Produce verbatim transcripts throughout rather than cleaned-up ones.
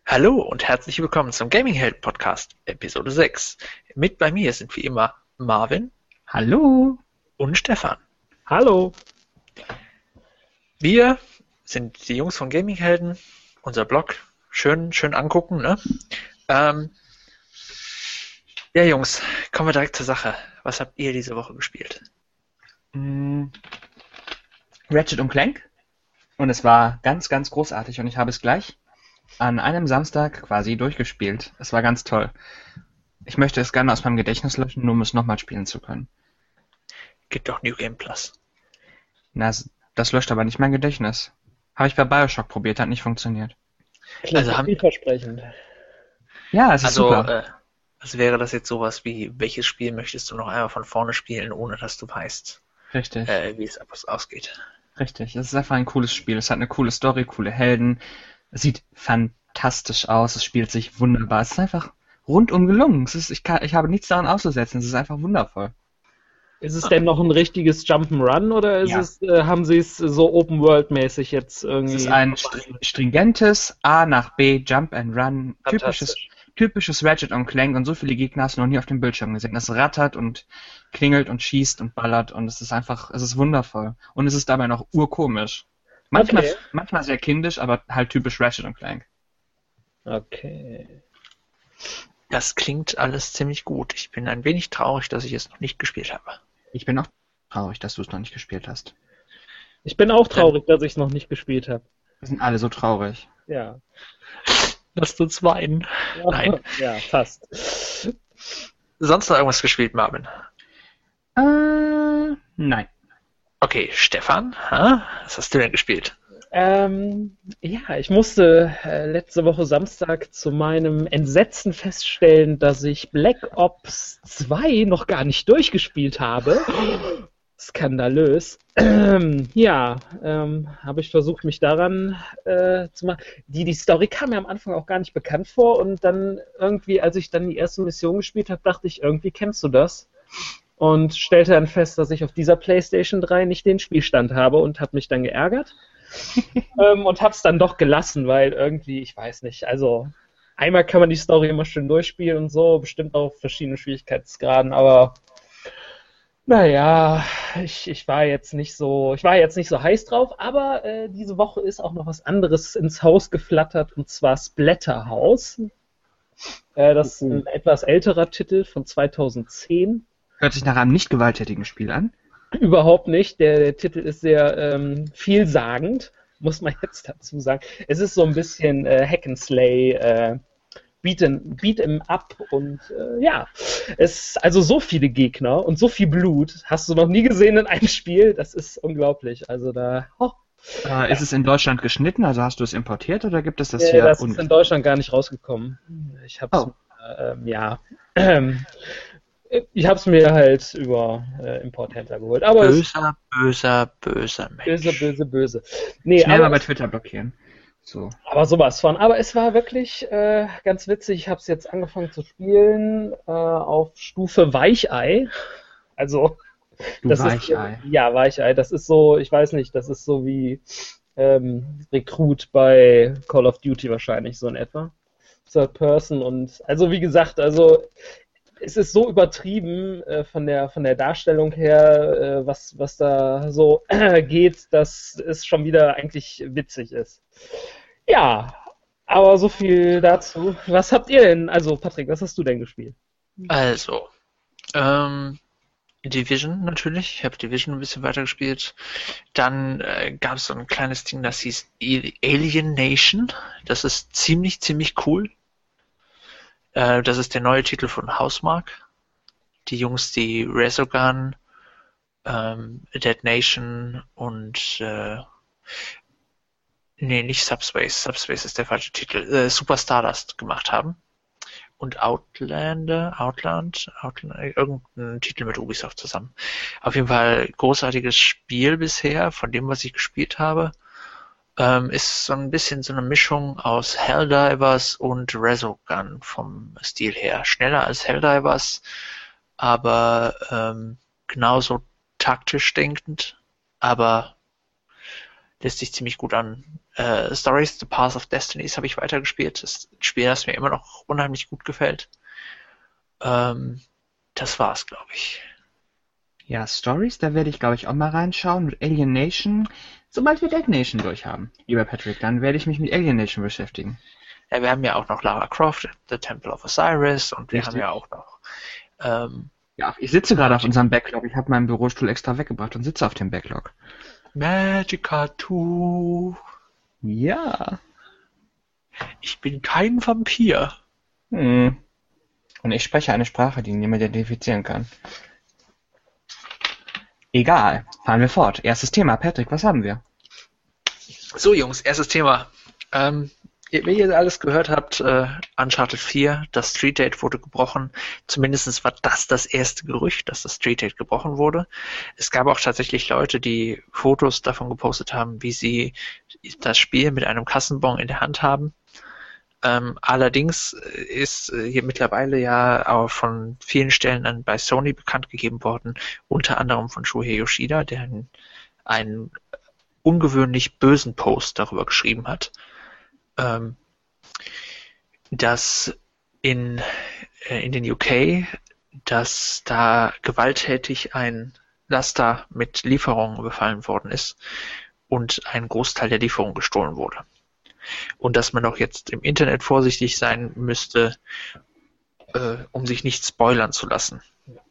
Hallo und herzlich willkommen zum Gaming Held Podcast, Episode sechs. Mit bei mir sind wie immer Marvin Hallo. und Stefan. Hallo. Wir sind die Jungs von Gaming Helden, unser Blog. Schön, schön angucken, ne? Ähm, ja, Jungs, kommen wir direkt zur Sache. Was habt ihr diese Woche gespielt? Mm, Ratchet und Clank. Und es war ganz, ganz großartig und ich habe es gleich an einem Samstag quasi durchgespielt. Es war ganz toll. Ich möchte es gerne aus meinem Gedächtnis löschen, nur um es nochmal spielen zu können. Gibt doch New Game Plus. Na, s- das löscht aber nicht mein Gedächtnis. Habe ich bei Bioshock probiert, hat nicht funktioniert. Klingt Also haben- vielversprechend. Ja, es ist Also, super. äh, also wäre das jetzt sowas wie, welches Spiel möchtest du noch einmal von vorne spielen, ohne dass du weißt, Richtig, äh, wie es ab- ausgeht? richtig. Es ist einfach ein cooles Spiel. Es hat eine coole Story, coole Helden. Es sieht fantastisch aus. Es spielt sich wunderbar. Es ist einfach rundum gelungen. Es ist, ich, kann, ich habe nichts daran auszusetzen. Es ist einfach wundervoll. Ist es denn noch ein richtiges Jump'n'Run oder ist Ja. es, äh, haben sie es so Open-World-mäßig jetzt Es irgendwie? ist ein str- stringentes A nach B, Jump and Run, typisches, Fantastisch. typisches Ratchet und Clank und so viele Gegner hast du noch nie auf dem Bildschirm gesehen. Es rattert und klingelt und schießt und ballert und es ist einfach, es ist wundervoll. Und es ist dabei noch urkomisch. Manchmal, Okay. manchmal sehr kindisch, aber halt typisch Ratchet und Clank. Okay. Das klingt alles ziemlich gut. Ich bin ein wenig traurig, dass ich es noch nicht gespielt habe. Ich bin auch traurig, dass du es noch nicht gespielt hast. Ich bin auch traurig, dass ich es noch nicht gespielt habe. Wir sind alle so traurig. Ja. Lass uns weinen. Nein. Ja, fast. Sonst noch irgendwas gespielt, Marvin? Äh, nein. Okay, Stefan, hä? Was hast du denn gespielt? Ähm, ja, ich musste äh, letzte Woche Samstag zu meinem Entsetzen feststellen, dass ich Black Ops zwei noch gar nicht durchgespielt habe. Skandalös. Ähm, ja, ähm, habe ich versucht, mich daran äh, zu machen. Die, die Story kam mir am Anfang auch gar nicht bekannt vor und dann irgendwie, als ich dann die erste Mission gespielt habe, dachte ich, irgendwie kennst du das. Und stellte dann fest, dass ich auf dieser PlayStation drei nicht den Spielstand habe und habe mich dann geärgert. ähm, und hab's dann doch gelassen, weil irgendwie, ich weiß nicht, also einmal kann man die Story immer schön durchspielen und so, bestimmt auch auf verschiedenen Schwierigkeitsgraden, aber naja, ich, ich war jetzt nicht so, ich war jetzt nicht so heiß drauf, aber äh, diese Woche ist auch noch was anderes ins Haus geflattert und zwar Splatterhouse. Äh, das ist ein etwas älterer Titel von zweitausendzehn. Hört sich nach einem nicht gewalttätigen Spiel an. Überhaupt nicht. Der, der Titel ist sehr ähm, vielsagend, muss man jetzt dazu sagen. Es ist so ein bisschen äh, Hack and Slay, äh, Beat 'em, Beat 'em up und äh, ja, es also so viele Gegner und so viel Blut hast du noch nie gesehen in einem Spiel. Das ist unglaublich. Also da, oh, Äh, Ist es in Deutschland geschnitten? Also hast du es importiert oder gibt es das äh, hier? das ist un- in Deutschland gar nicht rausgekommen. Ich hab's, Oh. äh, ähm, ja, ähm, ich hab's mir halt über äh, Importhändler geholt. Aber es Böser, böser, böser Mensch. böse, böse, böse. Nee, Schnell mal aber bei Twitter blockieren. So. Aber sowas von. Aber es war wirklich äh, ganz witzig. Ich habe es jetzt angefangen zu spielen äh, auf Stufe Weichei. Also, Du das Weichei. ist ja Weichei. Das ist so, ich weiß nicht, das ist so wie ähm, Recruit bei Call of Duty wahrscheinlich so in etwa. Third Person und also wie gesagt, also es ist so übertrieben äh, von der von der Darstellung her, äh, was was da so geht, dass es schon wieder eigentlich witzig ist. Ja, aber so viel dazu. Was habt ihr denn? Also Patrick, was hast du denn gespielt? Also, ähm, Division natürlich. Ich habe Division ein bisschen weitergespielt. Dann äh, gab es so ein kleines Ding, das hieß A- Alien Nation. Das ist ziemlich, ziemlich cool. Äh, das ist der neue Titel von Housemarque. Die Jungs, die Resogun, ähm, Dead Nation und äh, nee, nicht Subspace. Subspace ist der falsche Titel. Äh, Super Stardust gemacht haben. Und Outlander, Outland, Outland, irgendein Titel mit Ubisoft zusammen. Auf jeden Fall großartiges Spiel bisher, von dem, was ich gespielt habe. Ähm, ist so ein bisschen so eine Mischung aus Helldivers und Resogun vom Stil her. Schneller als Helldivers, aber ähm, genauso taktisch denkend, aber lässt sich ziemlich gut an, Äh, Stories, The Path of Destinies habe ich weitergespielt. Das ist ein Spiel, das mir immer noch unheimlich gut gefällt. Ähm, das war's, glaube ich. Ja, Stories, da werde ich, glaube ich, auch mal reinschauen. Mit Alien Nation, sobald wir Dead Nation durchhaben, lieber Patrick, dann werde ich mich mit Alien Nation beschäftigen. Ja, wir haben ja auch noch Lara Croft, The Temple of Osiris, und wir Richtig. haben ja auch noch ähm, Ja, ich sitze gerade auf unserem Backlog. Ich habe meinen Bürostuhl extra weggebracht und sitze auf dem Backlog. Magica zwei. Ja. Ich bin kein Vampir. Hm. Und ich spreche eine Sprache, die niemand identifizieren kann. Egal, fahren wir fort. Erstes Thema. Patrick, was haben wir? So, Jungs, erstes Thema. Ähm, wie ihr alles gehört habt, äh, Uncharted vier, das Street Date wurde gebrochen. Zumindest war das das erste Gerücht, dass das Street Date gebrochen wurde. Es gab auch tatsächlich Leute, die Fotos davon gepostet haben, wie sie das Spiel mit einem Kassenbon in der Hand haben. Ähm, allerdings ist äh, hier mittlerweile ja auch von vielen Stellen an, bei Sony bekannt gegeben worden, unter anderem von Shuhei Yoshida, der einen, einen ungewöhnlich bösen Post darüber geschrieben hat, ähm, dass in, äh, in den U K, dass da gewalttätig ein Laster mit Lieferungen überfallen worden ist und ein Großteil der Lieferung gestohlen wurde. Und dass man auch jetzt im Internet vorsichtig sein müsste, äh, um sich nicht spoilern zu lassen.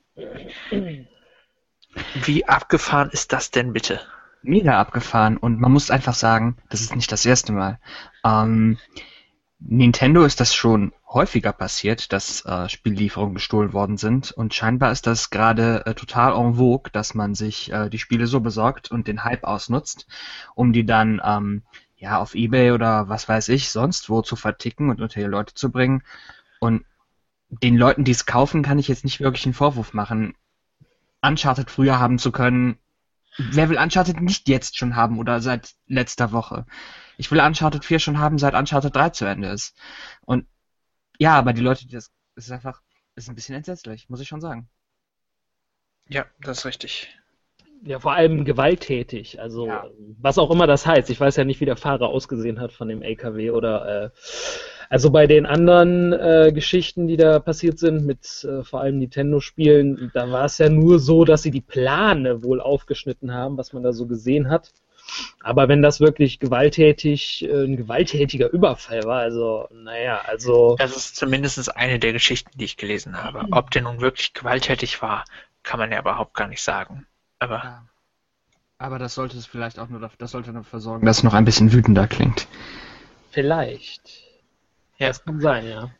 Wie abgefahren ist das denn bitte? Mega abgefahren, und man muss einfach sagen, das ist nicht das erste Mal. Ähm, Nintendo ist das schon häufiger passiert, dass äh, Spiellieferungen gestohlen worden sind, und scheinbar ist das gerade äh, total en vogue, dass man sich äh, die Spiele so besorgt und den Hype ausnutzt, um die dann ähm, ja auf eBay oder was weiß ich sonst wo zu verticken und unter die Leute zu bringen. Und den Leuten, die es kaufen, kann ich jetzt nicht wirklich einen Vorwurf machen, Uncharted früher haben zu können. Wer will Uncharted nicht jetzt schon haben oder seit letzter Woche? Ich will Uncharted vier schon haben, seit Uncharted drei zu Ende ist. Und ja, aber die Leute, die das, das ist einfach, das ist ein bisschen entsetzlich, muss ich schon sagen. Ja, das ist richtig. Ja, vor allem gewalttätig. Also, Ja. was auch immer das heißt. Ich weiß ja nicht, wie der Fahrer ausgesehen hat von dem L K W oder, äh, also bei den anderen äh, Geschichten, die da passiert sind, mit äh, vor allem Nintendo-Spielen, da war es ja nur so, dass sie die Plane wohl aufgeschnitten haben, was man da so gesehen hat. Aber wenn das wirklich gewalttätig, äh, ein gewalttätiger Überfall war, also, naja, also. Das ist zumindest eine der Geschichten, die ich gelesen habe. Ob der nun wirklich gewalttätig war, kann man ja überhaupt gar nicht sagen. Aber Ja. Aber das sollte es vielleicht auch nur, dafür- das sollte dafür sorgen, dass es noch ein bisschen wütender klingt. Vielleicht. ja. Das kann sein, ja.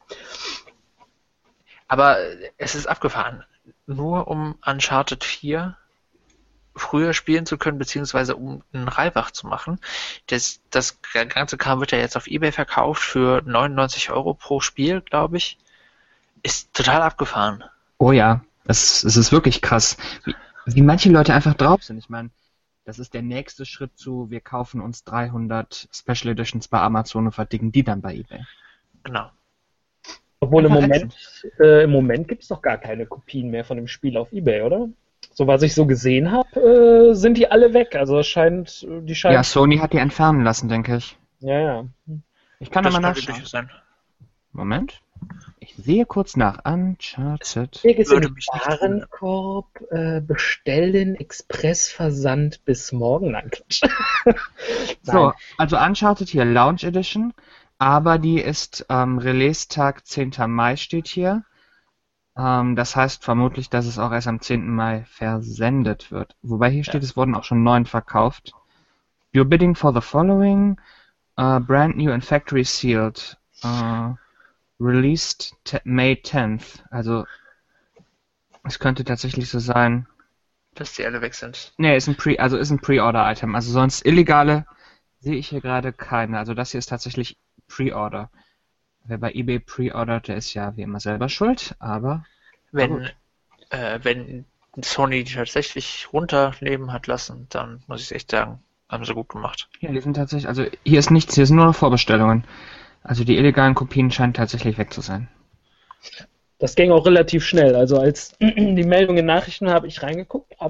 Aber es ist abgefahren. Nur um Uncharted vier früher spielen zu können, beziehungsweise um einen Reibach zu machen. Das, das ganze Kram wird ja jetzt auf eBay verkauft für neunundneunzig Euro pro Spiel, glaube ich. Ist total abgefahren. Oh ja, das, es ist wirklich krass, wie, wie manche Leute einfach drauf sind. Ich meine, das ist der nächste Schritt zu, wir kaufen uns dreihundert Special Editions bei Amazon und verdicken die dann bei eBay. Genau. Obwohl im Einfach Moment, äh, im Moment gibt es doch gar keine Kopien mehr von dem Spiel auf eBay, oder? So was ich so gesehen habe, äh, sind die alle weg. Also es scheint, die scheinen. Ja, Sony hat die entfernen lassen, denke ich. Ja, ja. Ich kann da Das mal könnte nachschauen. durchaus sein. Moment. Ich sehe kurz nach. Uncharted. Hier geht's Würde im mich nicht wundern. Warenkorb, äh, bestellen, Expressversand bis morgen. Nein, Quatsch. So, also Uncharted hier, Launch Edition, aber die ist ähm, Release-Tag zehnter Mai steht hier. Ähm, das heißt vermutlich, dass es auch erst am zehnten Mai versendet wird. Wobei hier steht, Ja. es wurden auch schon neun verkauft. You're bidding for the following, uh, brand new and factory sealed, uh, released te- May tenth. Also es könnte tatsächlich so sein. Dass die alle weg sind. Nee, ist ein Pre, also ist ein Pre-Order-Item. Also sonst illegale sehe ich hier gerade keine. Also das hier ist tatsächlich Pre-Order. Wer bei eBay pre-ordert, der ist ja wie immer selber schuld, aber Wenn, gut. äh, wenn Sony die tatsächlich runternehmen hat lassen, dann muss ich echt sagen, haben sie gut gemacht. ja, die sind tatsächlich, also hier ist nichts, hier sind nur noch Vorbestellungen. Also die illegalen Kopien scheinen tatsächlich weg zu sein. Das ging auch relativ schnell. Also als die Meldung in Nachrichten habe ich reingeguckt, aber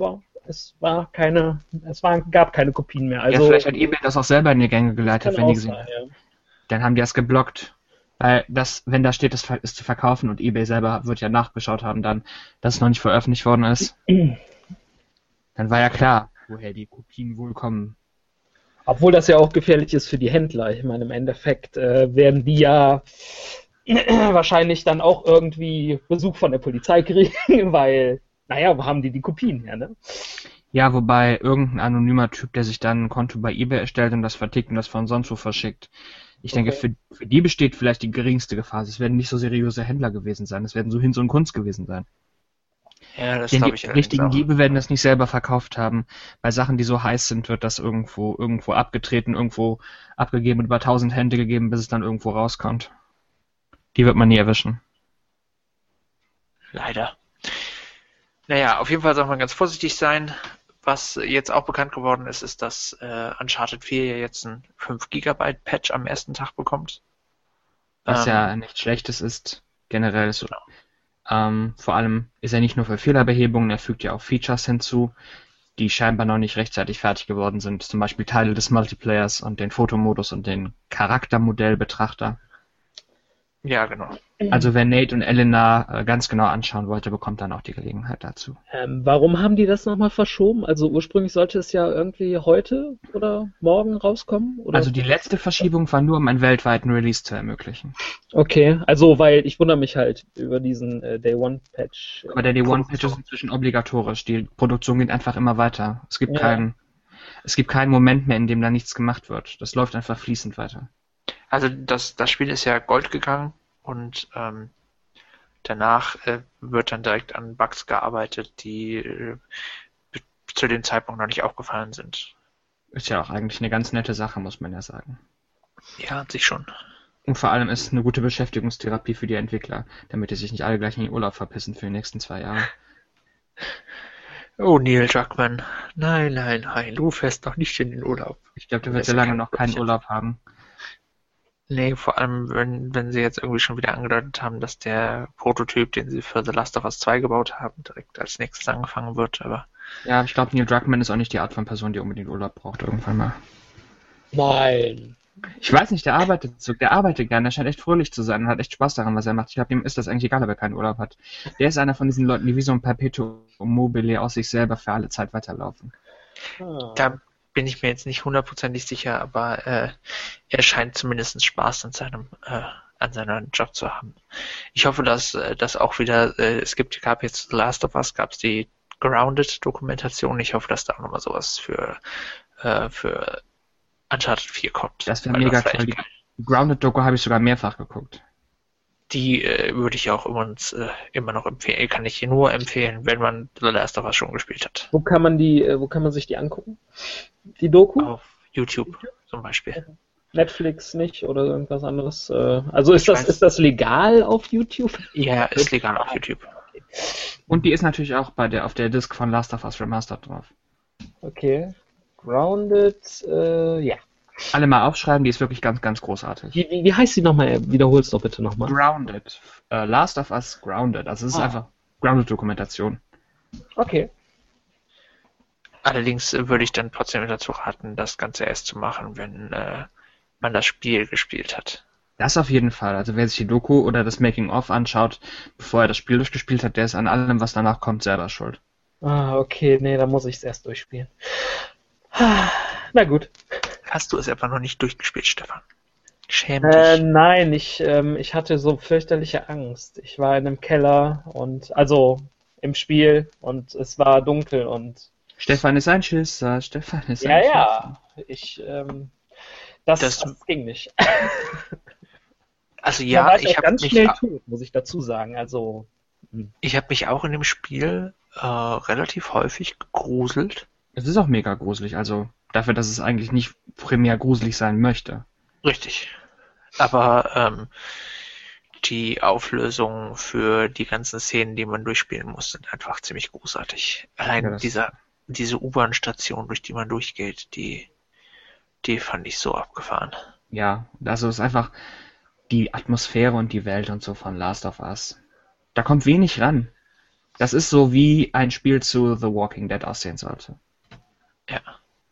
es war keine, es war, gab keine Kopien mehr. Also, ja, vielleicht hat eBay das auch selber in die Gänge geleitet, kann wenn die auch gesehen sein, haben. ja. Dann haben die das geblockt. Weil das, wenn da steht, das ist zu verkaufen und eBay selber wird ja nachgeschaut haben dann, dass es noch nicht veröffentlicht worden ist, dann war ja klar, woher die Kopien wohl kommen. Obwohl das ja auch gefährlich ist für die Händler. Ich meine, im Endeffekt äh, werden die ja wahrscheinlich dann auch irgendwie Besuch von der Polizei kriegen, weil, naja, wo haben die die Kopien her, ne? Ja, wobei irgendein anonymer Typ, der sich dann ein Konto bei eBay erstellt und das vertickt und das von sonst wo verschickt. Ich denke, Okay. für, für die besteht vielleicht die geringste Gefahr. Es werden nicht so seriöse Händler gewesen sein. Es werden so Hinz und Kunst gewesen sein. Ja, das Denn glaube die ich allerdings richtigen auch. Diebe werden das nicht selber verkauft haben. Bei Sachen, die so heiß sind, wird das irgendwo irgendwo abgetreten, irgendwo abgegeben und über tausend Hände gegeben, bis es dann irgendwo rauskommt. Die wird man nie erwischen. Leider. Naja, auf jeden Fall soll man ganz vorsichtig sein. Was jetzt auch bekannt geworden ist, ist, dass äh, Uncharted vier ja jetzt ein fünf Gigabyte Patch am ersten Tag bekommt. Was Ähm, ja nichts Schlechtes ist, generell ist. Genau. Ähm, vor allem ist er nicht nur für Fehlerbehebungen, er fügt ja auch Features hinzu, die scheinbar noch nicht rechtzeitig fertig geworden sind. Zum Beispiel Teile des Multiplayers und den Fotomodus und den Charaktermodellbetrachter. Ja, genau. Also wer Nate und Elena äh, ganz genau anschauen wollte, bekommt dann auch die Gelegenheit dazu. Ähm, warum haben die das nochmal verschoben? Also ursprünglich sollte es ja irgendwie heute oder morgen rauskommen? Oder? Also die letzte Verschiebung war nur, um einen weltweiten Release zu ermöglichen. Okay, also weil ich wundere mich halt über diesen äh, Day One Patch. Aber der Day One Patch ist inzwischen obligatorisch. Die Produktion geht einfach immer weiter. Es gibt Ja. keinen, es gibt keinen Moment mehr, in dem da nichts gemacht wird. Das läuft einfach fließend weiter. Also das, das Spiel ist ja Gold gegangen und ähm, danach äh, wird dann direkt an Bugs gearbeitet, die äh, b- zu dem Zeitpunkt noch nicht aufgefallen sind. Ist ja auch eigentlich eine ganz nette Sache, muss man ja sagen. Ja, an sich schon. Und vor allem ist es eine gute Beschäftigungstherapie für die Entwickler, damit die sich nicht alle gleich in den Urlaub verpissen für die nächsten zwei Jahre. Oh, Neil Druckmann. Nein, nein, nein, du fährst noch nicht in den Urlaub. Ich glaube, du Das wirst ist ja lange kein noch keinen Blödsinn. Urlaub haben. Nee, vor allem, wenn, wenn sie jetzt irgendwie schon wieder angedeutet haben, dass der Prototyp, den sie für The Last of Us zwei gebaut haben, direkt als nächstes angefangen wird, aber Ja, ich glaube, Neil Druckmann ist auch nicht die Art von Person, die unbedingt Urlaub braucht irgendwann mal. Nein. Ich weiß nicht, der arbeitet so, der arbeitet gerne, der scheint echt fröhlich zu sein und hat echt Spaß daran, was er macht. Ich glaube, ihm ist das eigentlich egal, ob er keinen Urlaub hat. Der ist einer von diesen Leuten, die wie so ein Perpetuum mobile aus sich selber für alle Zeit weiterlaufen. Ah. da bin ich mir jetzt nicht hundertprozentig sicher, aber äh, er scheint zumindest Spaß an seinem äh, an seinem Job zu haben. Ich hoffe, dass äh, das auch wieder, äh, es gibt, gab jetzt The Last of Us, gab es die Grounded-Dokumentation. Ich hoffe, dass da auch nochmal sowas für äh, für Uncharted vier kommt. Das wäre Weil mega wär toll. echt Die geil. Grounded-Doku habe ich sogar mehrfach geguckt. Die äh, würde ich auch immer, äh, immer noch empfehlen. Kann ich nur empfehlen, wenn man The Last of Us schon gespielt hat. Wo kann man die, äh, wo kann man sich die angucken? Die Doku? Auf YouTube zum Beispiel. Netflix nicht oder irgendwas anderes? Äh, also ist Ich das, weiß- ist das legal auf YouTube? Ja, ist legal auf YouTube. Und die ist natürlich auch bei der auf der Disc von Last of Us Remastered drauf. Okay. Grounded, äh, ja. Alle mal aufschreiben, die ist wirklich ganz, ganz großartig. Wie, wie, wie heißt die nochmal? Wiederhol's doch bitte nochmal. Grounded. Äh, Last of Us Grounded. Also es ist Ah. einfach Grounded-Dokumentation. Okay. Allerdings äh, würde ich dann trotzdem dazu raten, das Ganze erst zu machen, wenn äh, man das Spiel gespielt hat. Das auf jeden Fall. Also wer sich die Doku oder das Making-of anschaut, bevor er das Spiel durchgespielt hat, der ist an allem, was danach kommt, selber schuld. Ah, okay, nee, dann muss ich es erst durchspielen. Ah, na gut. Hast du es etwa noch nicht durchgespielt, Stefan? Schäm Äh, dich. nein, ich, ähm, ich hatte so fürchterliche Angst. Ich war in einem Keller und, also im Spiel und es war dunkel und, Stefan ist ein Schisser, Stefan ist ja, ein ja, ich, ähm, das, Das- das ging nicht. Also Da ja, war ich ich auch habe ganz mich, schnell tot, muss ich dazu sagen. Also, ich hab mich auch in dem Spiel äh, relativ häufig gegruselt. Es ist auch mega gruselig, also dafür, dass es eigentlich nicht primär gruselig sein möchte. Richtig. Aber ähm, die Auflösungen für die ganzen Szenen, die man durchspielen muss, sind einfach ziemlich großartig. Allein Ja, das- dieser, diese U-Bahn-Station, durch die man durchgeht, die, die fand ich so abgefahren. Ja, also es ist einfach die Atmosphäre und die Welt und so von Last of Us. Da kommt wenig ran. Das ist so, wie ein Spiel zu The Walking Dead aussehen sollte. Ja.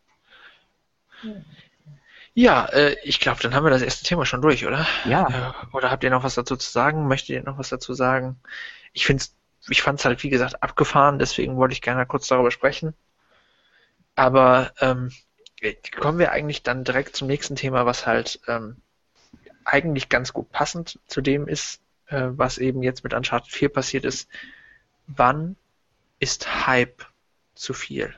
Ja, äh, ich glaube, dann haben wir das erste Thema schon durch, oder? Ja. Äh, oder habt ihr noch was dazu zu sagen? Möchtet ihr noch was dazu sagen? Ich find's, ich fand's halt, wie gesagt, abgefahren, deswegen wollte ich gerne kurz darüber sprechen. Aber ähm, kommen wir eigentlich dann direkt zum nächsten Thema, was halt ähm, eigentlich ganz gut passend zu dem ist, äh, was eben jetzt mit Uncharted vier passiert ist. Wann ist Hype zu viel?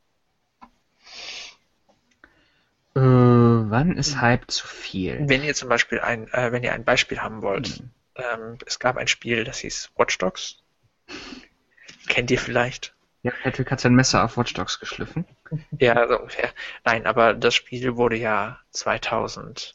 Äh, wann ist Hype zu viel? Wenn ihr zum Beispiel ein, äh, wenn ihr ein Beispiel haben wollt, Hm. ähm, es gab ein Spiel, das hieß Watch Dogs. Kennt ihr vielleicht? Ja, Patrick hat sein Messer auf Watch Dogs geschliffen. Ja, so ungefähr. Nein, aber das Spiel wurde ja zweitausendzwölf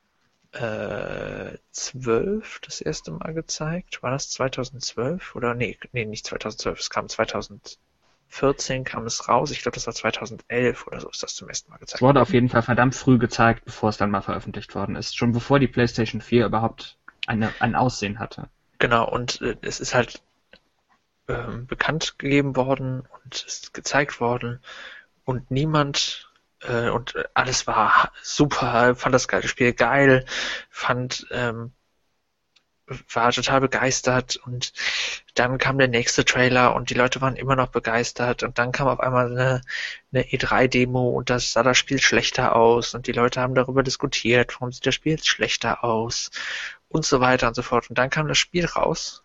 das erste Mal gezeigt. War das zweitausendzwölf? Oder nee, nee, nicht zweitausendzwölf. Es kam zweitausendvierzehn kam es raus. Ich glaube, das war zweitausendelf oder so ist das zum ersten Mal Es gezeigt wurde worden. auf jeden Fall verdammt früh gezeigt, bevor es dann mal veröffentlicht worden ist. Schon bevor die PlayStation vier überhaupt eine, ein Aussehen hatte. Genau, und äh, es ist halt ähm, bekannt gegeben worden und es ist gezeigt worden und niemand äh, und äh, alles war super, fand das geile Spiel geil, fand ähm, war total begeistert und dann kam der nächste Trailer und die Leute waren immer noch begeistert und dann kam auf einmal eine, eine E drei Demo und das sah das Spiel schlechter aus und die Leute haben darüber diskutiert, warum sieht das Spiel jetzt schlechter aus und so weiter und so fort. Und dann kam das Spiel raus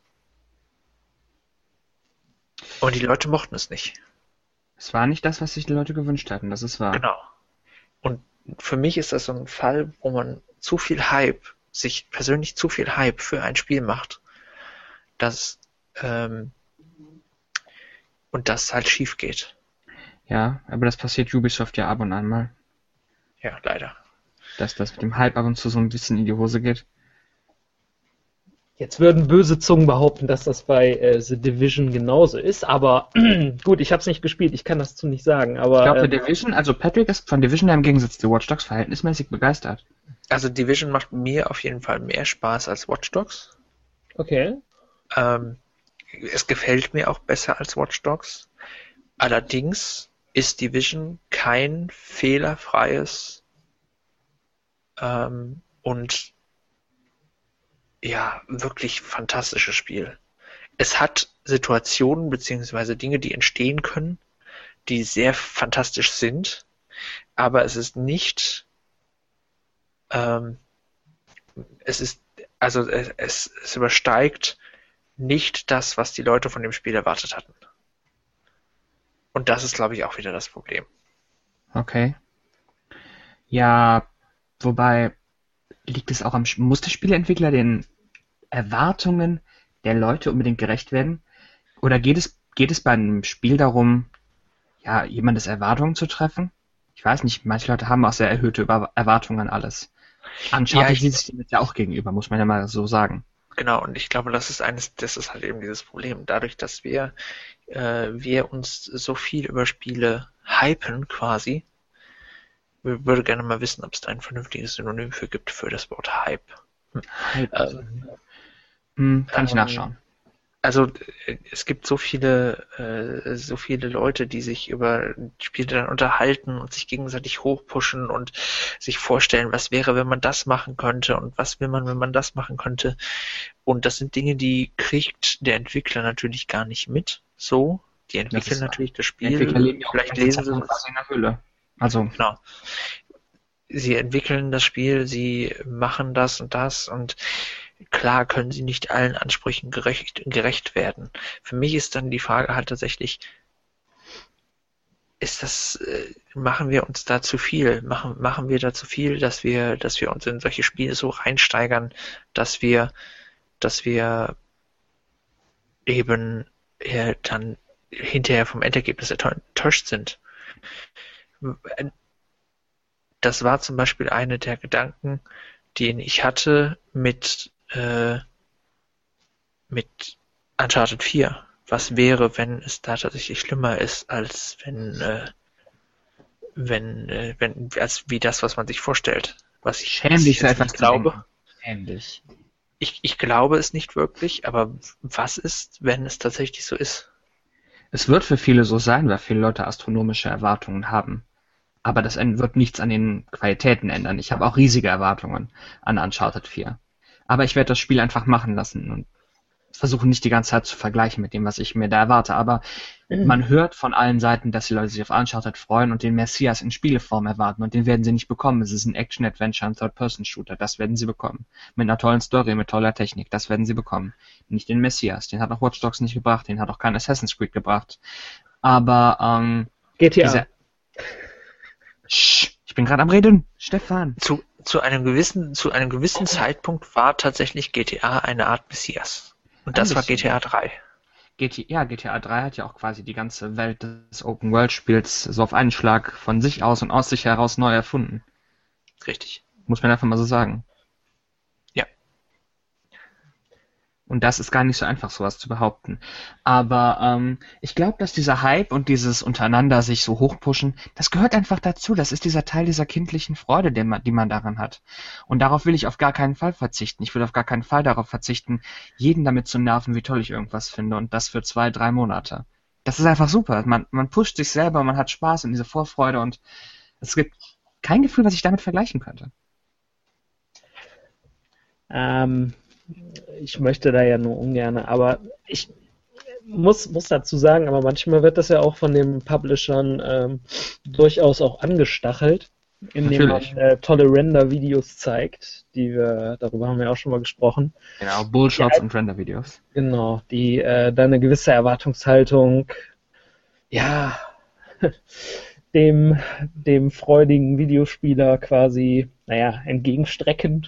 und die Leute mochten es nicht. Es war nicht das, was sich die Leute gewünscht hatten, das ist wahr. Genau. Und für mich ist das so ein Fall, wo man zu viel Hype, sich persönlich zu viel Hype für ein Spiel macht, dass ähm, und das halt schief geht. Ja, aber das passiert Ubisoft ja ab und an mal, Ja, leider. dass das mit dem Hype ab und zu so ein bisschen in die Hose geht. Jetzt würden böse Zungen behaupten, dass das bei äh, The Division genauso ist, aber gut, ich habe es nicht gespielt, ich kann das zu nicht sagen. Aber Ich glaube, äh, der Division, also Patrick ist von Division ja im Gegensatz zu Watch Dogs verhältnismäßig begeistert. Also Division macht mir auf jeden Fall mehr Spaß als Watch Dogs. okay. Ähm, es gefällt mir auch besser als Watch Dogs. Allerdings ist Division kein fehlerfreies ähm, und ja, wirklich fantastisches Spiel. Es hat Situationen beziehungsweise Dinge, die entstehen können, die sehr fantastisch sind, aber es ist nicht ähm, es ist also es, es, es übersteigt nicht das, was die Leute von dem Spiel erwartet hatten. Und das ist, glaube ich, auch wieder das Problem. Okay. Ja, wobei liegt es auch am, Sch- muss der Spieleentwickler den Erwartungen der Leute unbedingt gerecht werden? Oder geht es, geht es bei einem Spiel darum, ja, jemandes Erwartungen zu treffen? Ich weiß nicht, manche Leute haben auch sehr erhöhte Über- Erwartungen an alles. Uncharted Ja, ich- sieht sich dem jetzt ja auch gegenüber, muss man ja mal so sagen. Genau, und ich glaube, das ist eines, das ist halt eben dieses Problem. Dadurch, dass wir, äh, wir uns so viel über Spiele hypen quasi, ich würde gerne mal wissen, ob es da ein vernünftiges Synonym für gibt für das Wort Hype. Ähm, Hm, kann ich ähm, nachschauen. Also äh, es gibt so viele, äh, so viele Leute, die sich über Spiele dann unterhalten und sich gegenseitig hochpushen und sich vorstellen, was wäre, wenn man das machen könnte und was will man, wenn man das machen könnte. Und das sind Dinge, die kriegt der Entwickler natürlich gar nicht mit. So, die entwickeln ist- natürlich das Die Spiel. Entwickler leben ja auch Vielleicht die ganze lesen Zeit sie quasi in der Höhle. Also, Genau. Sie entwickeln das Spiel, sie machen das und das und klar können sie nicht allen Ansprüchen gerecht, gerecht werden. Für mich ist dann die Frage halt tatsächlich, ist das, äh, machen wir uns da zu viel? Machen, machen wir da zu viel, dass wir, dass wir uns in solche Spiele so reinsteigern, dass wir, dass wir eben äh, dann hinterher vom Endergebnis enttäuscht sind? Das war zum Beispiel eine der Gedanken, den ich hatte mit, äh, mit Uncharted vier. Was wäre, wenn es da tatsächlich schlimmer ist, als wenn, äh, wenn, äh, wenn, als wie das, was man sich vorstellt. Was ich, schäm was ich dich für jetzt etwas nicht zu glaube. denken. Schäm dich. Ich, ich glaube es nicht wirklich, aber was ist, wenn es tatsächlich so ist? Es wird für viele so sein, weil viele Leute astronomische Erwartungen haben. Aber das änd- wird nichts an den Qualitäten ändern. Ich habe auch riesige Erwartungen an Uncharted vier. Aber ich werde das Spiel einfach machen lassen und versuche nicht die ganze Zeit zu vergleichen mit dem, was ich mir da erwarte. Aber man hört von allen Seiten, dass die Leute sich auf Uncharted freuen und den Messias in Spieleform erwarten. Und den werden sie nicht bekommen. Es ist ein Action-Adventure, ein Third-Person-Shooter. Das werden sie bekommen. Mit einer tollen Story, mit toller Technik. Das werden sie bekommen. Nicht den Messias. Den hat auch Watch Dogs nicht gebracht. Den hat auch kein Assassin's Creed gebracht. Aber, ähm... G T A. Diese... Sch, ich bin gerade am Reden. Stefan. Zu, zu einem gewissen, zu einem gewissen Zeitpunkt war tatsächlich G T A eine Art Messias. Und das Ein war bisschen. G T A drei. G T, ja, G T A drei hat ja auch quasi die ganze Welt des Open-World-Spiels so auf einen Schlag von sich aus und aus sich heraus neu erfunden. Richtig. Muss man einfach mal so sagen. Ja. Und das ist gar nicht so einfach, sowas zu behaupten. Aber ähm, ich glaube, dass dieser Hype und dieses untereinander sich so hochpushen, das gehört einfach dazu. Das ist dieser Teil dieser kindlichen Freude, den man, die man daran hat. Und darauf will ich auf gar keinen Fall verzichten. Ich will auf gar keinen Fall darauf verzichten, jeden damit zu nerven, wie toll ich irgendwas finde. Und das für zwei, drei Monate. Das ist einfach super. Man, man pusht sich selber, man hat Spaß und diese Vorfreude. Und es gibt kein Gefühl, was ich damit vergleichen könnte. Ähm, ich möchte da ja nur ungern, aber ich muss, muss dazu sagen, aber manchmal wird das ja auch von den Publishern ähm, durchaus auch angestachelt, indem Natürlich. man äh, tolle Render-Videos zeigt, die wir, darüber haben wir auch schon mal gesprochen. Genau, Bullshots Ja. und Render-Videos. Genau, die äh, dann eine gewisse Erwartungshaltung, ja, dem, dem freudigen Videospieler quasi, naja, entgegenstrecken.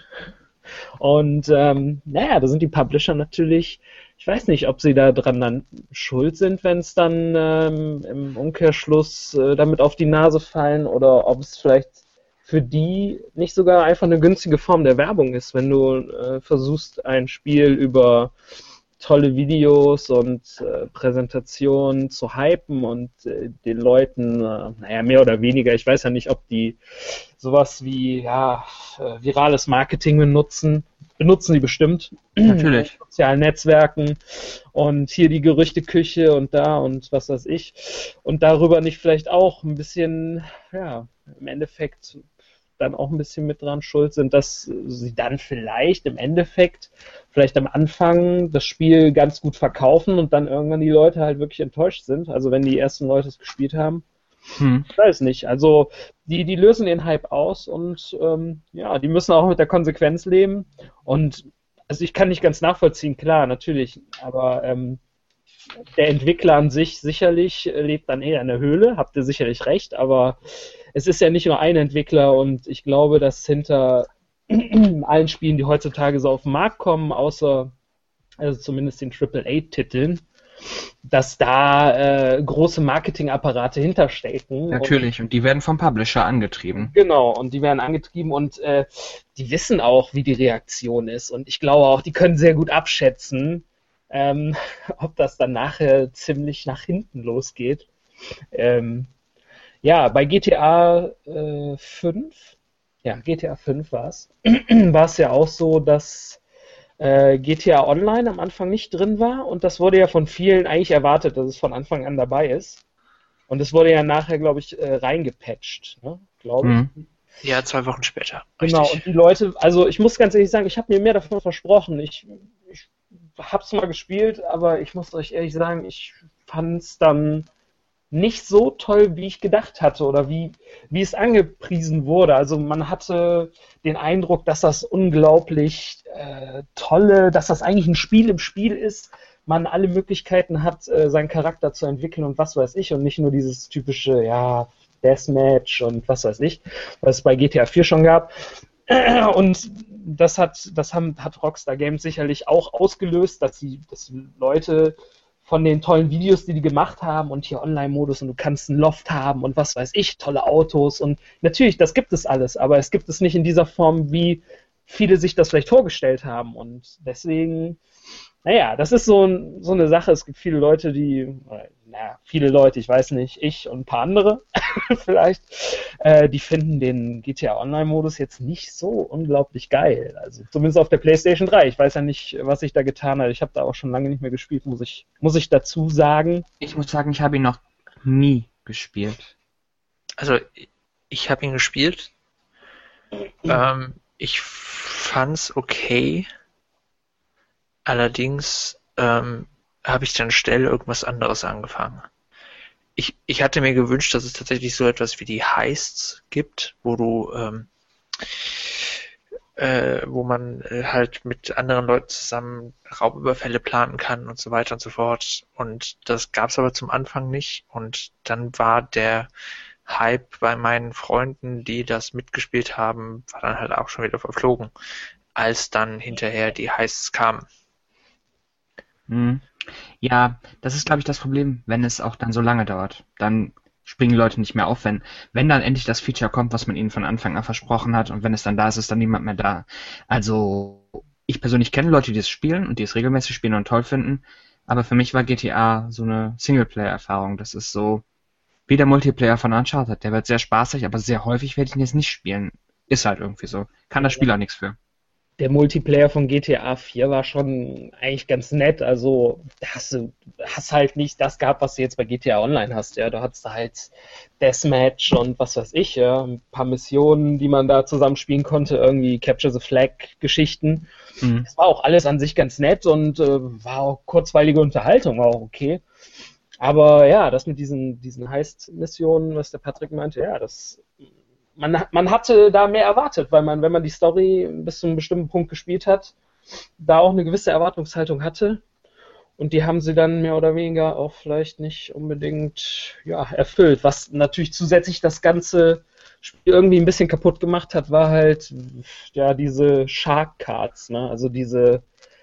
Und ähm, naja, da sind die Publisher natürlich, ich weiß nicht, ob sie da dran dann schuld sind, wenn es dann ähm, im Umkehrschluss äh, damit auf die Nase fallen oder ob es vielleicht für die nicht sogar einfach eine günstige Form der Werbung ist, wenn du äh, versuchst, ein Spiel über tolle Videos und äh, Präsentationen zu hypen und äh, den Leuten, äh, naja, mehr oder weniger, ich weiß ja nicht, ob die sowas wie ja, äh, virales Marketing benutzen, benutzen die bestimmt. Natürlich. In sozialen Netzwerken und hier die Gerüchteküche und da und was weiß ich. Und darüber nicht vielleicht auch ein bisschen, ja, im Endeffekt dann auch ein bisschen mit dran schuld sind, dass sie dann vielleicht im Endeffekt vielleicht am Anfang das Spiel ganz gut verkaufen und dann irgendwann die Leute halt wirklich enttäuscht sind. Also wenn die ersten Leute es gespielt haben. Hm. Ich weiß nicht. Also die, die lösen den Hype aus und ähm, ja, die müssen auch mit der Konsequenz leben. Und also ich kann nicht ganz nachvollziehen, klar, natürlich, aber ähm, der Entwickler an sich sicherlich lebt dann eher in der Höhle, habt ihr sicherlich recht, aber es ist ja nicht nur ein Entwickler und ich glaube, dass hinter allen Spielen, die heutzutage so auf den Markt kommen, außer also zumindest den Triple A Titeln, dass da äh, große Marketingapparate hinterstecken. Natürlich, und die werden vom Publisher angetrieben. Genau, und die werden angetrieben und äh, die wissen auch, wie die Reaktion ist. Und ich glaube auch, die können sehr gut abschätzen, ähm, ob das dann nachher ziemlich nach hinten losgeht. Ähm, ja, bei G T A äh, fünf, ja, G T A fünf war es, war es ja auch so, dass äh, G T A Online am Anfang nicht drin war und das wurde ja von vielen eigentlich erwartet, dass es von Anfang an dabei ist. Und es wurde ja nachher, glaube ich, äh, reingepatcht, ne? Glaube ich. Mhm. Ja, zwei Wochen später. Genau, Richtig. und die Leute, also ich muss ganz ehrlich sagen, ich habe mir mehr davon versprochen. Ich, ich habe es mal gespielt, aber ich muss euch ehrlich sagen, ich fand es dann nicht so toll, wie ich gedacht hatte oder wie, wie es angepriesen wurde. Also man hatte den Eindruck, dass das unglaublich äh, tolle, dass das eigentlich ein Spiel im Spiel ist, man alle Möglichkeiten hat, äh, seinen Charakter zu entwickeln und was weiß ich und nicht nur dieses typische, ja, Deathmatch und was weiß ich, was es bei G T A vier schon gab. Und das hat, das haben, hat Rockstar Games sicherlich auch ausgelöst, dass die, dass die Leute von den tollen Videos, die die gemacht haben und hier Online-Modus und du kannst einen Loft haben und was weiß ich, tolle Autos und natürlich, das gibt es alles, aber es gibt es nicht in dieser Form, wie viele sich das vielleicht vorgestellt haben und deswegen, naja, das ist so, so eine Sache, es gibt viele Leute, die, na, viele Leute, ich weiß nicht, ich und ein paar andere vielleicht, äh, die finden den G T A Online-Modus jetzt nicht so unglaublich geil. Also zumindest auf der PlayStation drei. Ich weiß ja nicht, was ich da getan habe. Ich habe da auch schon lange nicht mehr gespielt, muss ich, muss ich dazu sagen. Ich muss sagen, ich habe ihn noch nie gespielt. Also ich habe ihn gespielt. Ähm, ich fand's okay. Allerdings ähm, habe ich dann schnell irgendwas anderes angefangen. Ich, ich hatte mir gewünscht, dass es tatsächlich so etwas wie die Heists gibt, wo du, ähm, äh, wo man äh, halt mit anderen Leuten zusammen Raubüberfälle planen kann und so weiter und so fort. Und das gab's aber zum Anfang nicht. Und dann war der Hype bei meinen Freunden, die das mitgespielt haben, war dann halt auch schon wieder verflogen, als dann hinterher die Heists kamen. Hm. Ja, das ist, glaube ich, das Problem, wenn es auch dann so lange dauert. Dann springen Leute nicht mehr auf, wenn, wenn dann endlich das Feature kommt, was man ihnen von Anfang an versprochen hat, und wenn es dann da ist, ist dann niemand mehr da. Also, ich persönlich kenne Leute, die es spielen und die es regelmäßig spielen und toll finden, aber für mich war G T A so eine Singleplayer-Erfahrung. Das ist so wie der Multiplayer von Uncharted. Der wird sehr spaßig, aber sehr häufig werde ich ihn jetzt nicht spielen. Ist halt irgendwie so. Kann das Spiel auch nichts für. Der Multiplayer von G T A vier war schon eigentlich ganz nett. Also hast du hast halt nicht das gehabt, was du jetzt bei G T A Online hast. Ja, da hattest du halt Deathmatch und was weiß ich, ja, ein paar Missionen, die man da zusammenspielen konnte, irgendwie Capture the Flag-Geschichten. Mhm. Das war auch alles an sich ganz nett und äh, war auch kurzweilige Unterhaltung, war auch okay. Aber ja, das mit diesen diesen Heist-Missionen, was der Patrick meinte, ja, das Man, man hatte da mehr erwartet, weil man, wenn man die Story bis zu einem bestimmten Punkt gespielt hat, da auch eine gewisse Erwartungshaltung hatte. Und die haben sie dann mehr oder weniger auch vielleicht nicht unbedingt ja, erfüllt. Was natürlich zusätzlich das ganze Spiel irgendwie ein bisschen kaputt gemacht hat, war halt ja diese Shark Cards, ne? Also diese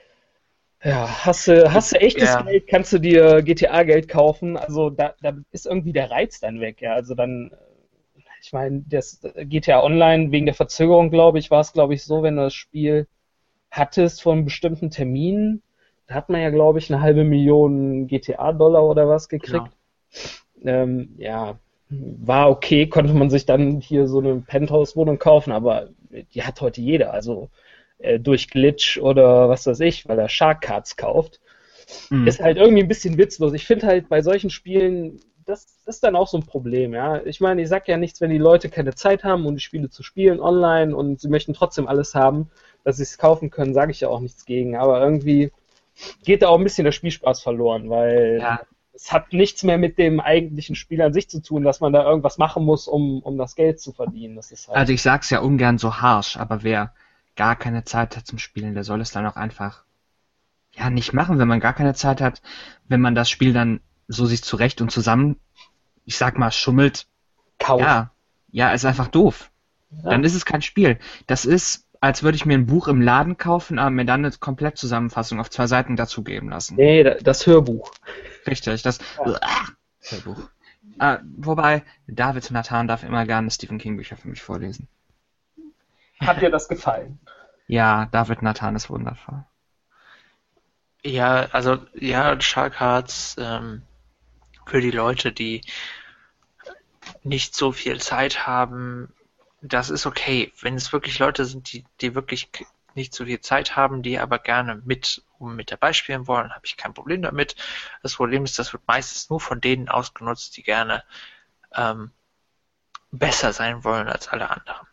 ja, hast du, hast du echtes Ja. Geld, kannst du dir G T A-Geld kaufen. Also da, da ist irgendwie der Reiz dann weg, ja. Also dann Ich meine, das G T A Online, wegen der Verzögerung, glaube ich, war es, glaube ich, so, wenn du das Spiel hattest von einem bestimmten Termin, da hat man ja, glaube ich, eine halbe Million G T A-Dollar oder was gekriegt. Genau. Ähm, ja, war okay, konnte man sich dann hier so eine Penthouse-Wohnung kaufen, aber die hat heute jeder, also äh, durch Glitch oder was weiß ich, weil er Shark Cards kauft. Mhm. Ist halt irgendwie ein bisschen witzlos. Ich finde halt bei solchen Spielen, das ist dann auch so ein Problem, ja. Ich meine, ich sag ja nichts, wenn die Leute keine Zeit haben, um die Spiele zu spielen online und sie möchten trotzdem alles haben, dass sie es kaufen können, sage ich ja auch nichts gegen. Aber irgendwie geht da auch ein bisschen der Spielspaß verloren, weil Ja. es hat nichts mehr mit dem eigentlichen Spiel an sich zu tun, dass man da irgendwas machen muss, um, um das Geld zu verdienen. Das ist halt Also ich sag's ja ungern so harsh, aber wer gar keine Zeit hat zum Spielen, der soll es dann auch einfach ja nicht machen, wenn man gar keine Zeit hat, wenn man das Spiel dann so sich zurecht und zusammen, ich sag mal, schummelt. Kauf. Ja, ja, ist einfach doof. Ja. Dann ist es kein Spiel. Das ist, als würde ich mir ein Buch im Laden kaufen, aber mir dann eine Komplettzusammenfassung auf zwei Seiten dazugeben lassen. Nee, da- das Hörbuch. Richtig, das Ja. Uah, Hörbuch. Ah, wobei, David Nathan darf immer gerne Stephen King Bücher für mich vorlesen. Hat dir das gefallen? Ja, David Nathan ist wundervoll. Ja, also ja, Shark Hearts ähm, für die Leute, die nicht so viel Zeit haben, das ist okay. Wenn es wirklich Leute sind, die, die wirklich k- nicht so viel Zeit haben, die aber gerne mit, um mit dabei spielen wollen, habe ich kein Problem damit. Das Problem ist, das wird meistens nur von denen ausgenutzt, die gerne ähm, besser sein wollen als alle anderen.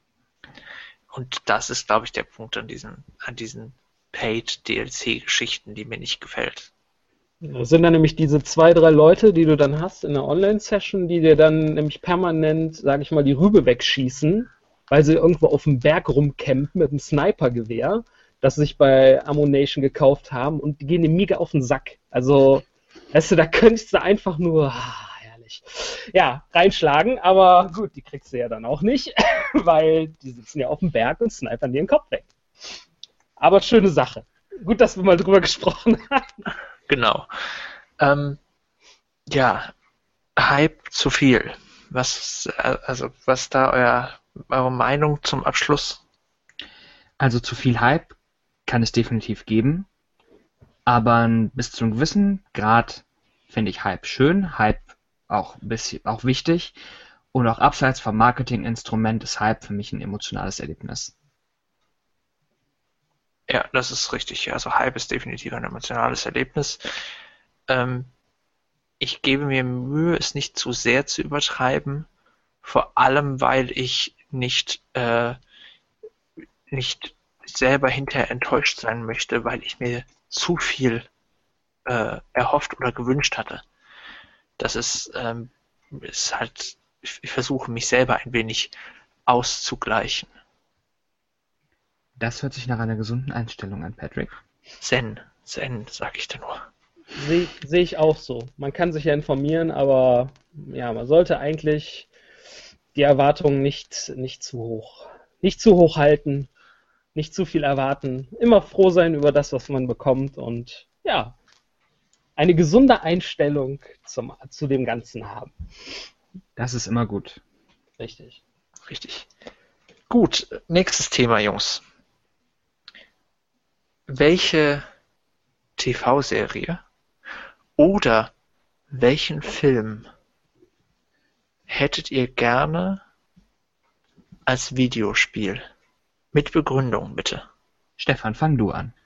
Und das ist, glaube ich, der Punkt an diesen, an diesen Paid-D L C-Geschichten, die mir nicht gefällt. Das sind dann nämlich diese zwei, drei Leute, die du dann hast in einer Online-Session, die dir dann nämlich permanent, sage ich mal, die Rübe wegschießen, weil sie irgendwo auf dem Berg rumcampen mit einem Snipergewehr, das sie sich bei Ammunition gekauft haben, und die gehen dem mega auf den Sack. Also, weißt du, da könntest du einfach nur, ah, herrlich, ja, reinschlagen, aber gut, die kriegst du ja dann auch nicht, weil die sitzen ja auf dem Berg und snipern dir den Kopf weg. Aber schöne Sache. Gut, dass wir mal drüber gesprochen haben. Genau. Ähm, ja, Hype zu viel. Was, äh, also, was ist da euer, eure Meinung zum Abschluss? Also zu viel Hype kann es definitiv geben, aber bis zu einem gewissen Grad finde ich Hype schön, Hype auch ein bisschen auch wichtig. Und auch abseits vom Marketinginstrument ist Hype für mich ein emotionales Erlebnis. Ja, das ist richtig. Also Hype ist definitiv ein emotionales Erlebnis. Ähm, ich gebe mir Mühe, es nicht zu sehr zu übertreiben, vor allem weil ich nicht, äh, nicht selber hinterher enttäuscht sein möchte, weil ich mir zu viel äh, erhofft oder gewünscht hatte. Das ist, ähm, ist halt, ich versuche mich selber ein wenig auszugleichen. Das hört sich nach einer gesunden Einstellung an, Patrick. Zen, Zen, sag ich dir nur. Sehe seh ich auch so. Man kann sich ja informieren, aber ja, man sollte eigentlich die Erwartungen nicht, nicht zu hoch, nicht zu hoch halten, nicht zu viel erwarten. Immer froh sein über das, was man bekommt und ja, eine gesunde Einstellung zum, zu dem Ganzen haben. Das ist immer gut. Richtig. Richtig. Gut, nächstes Thema, Jungs. Welche T V-Serie oder welchen Film hättet ihr gerne als Videospiel? Mit Begründung, bitte. Stefan, fang du an.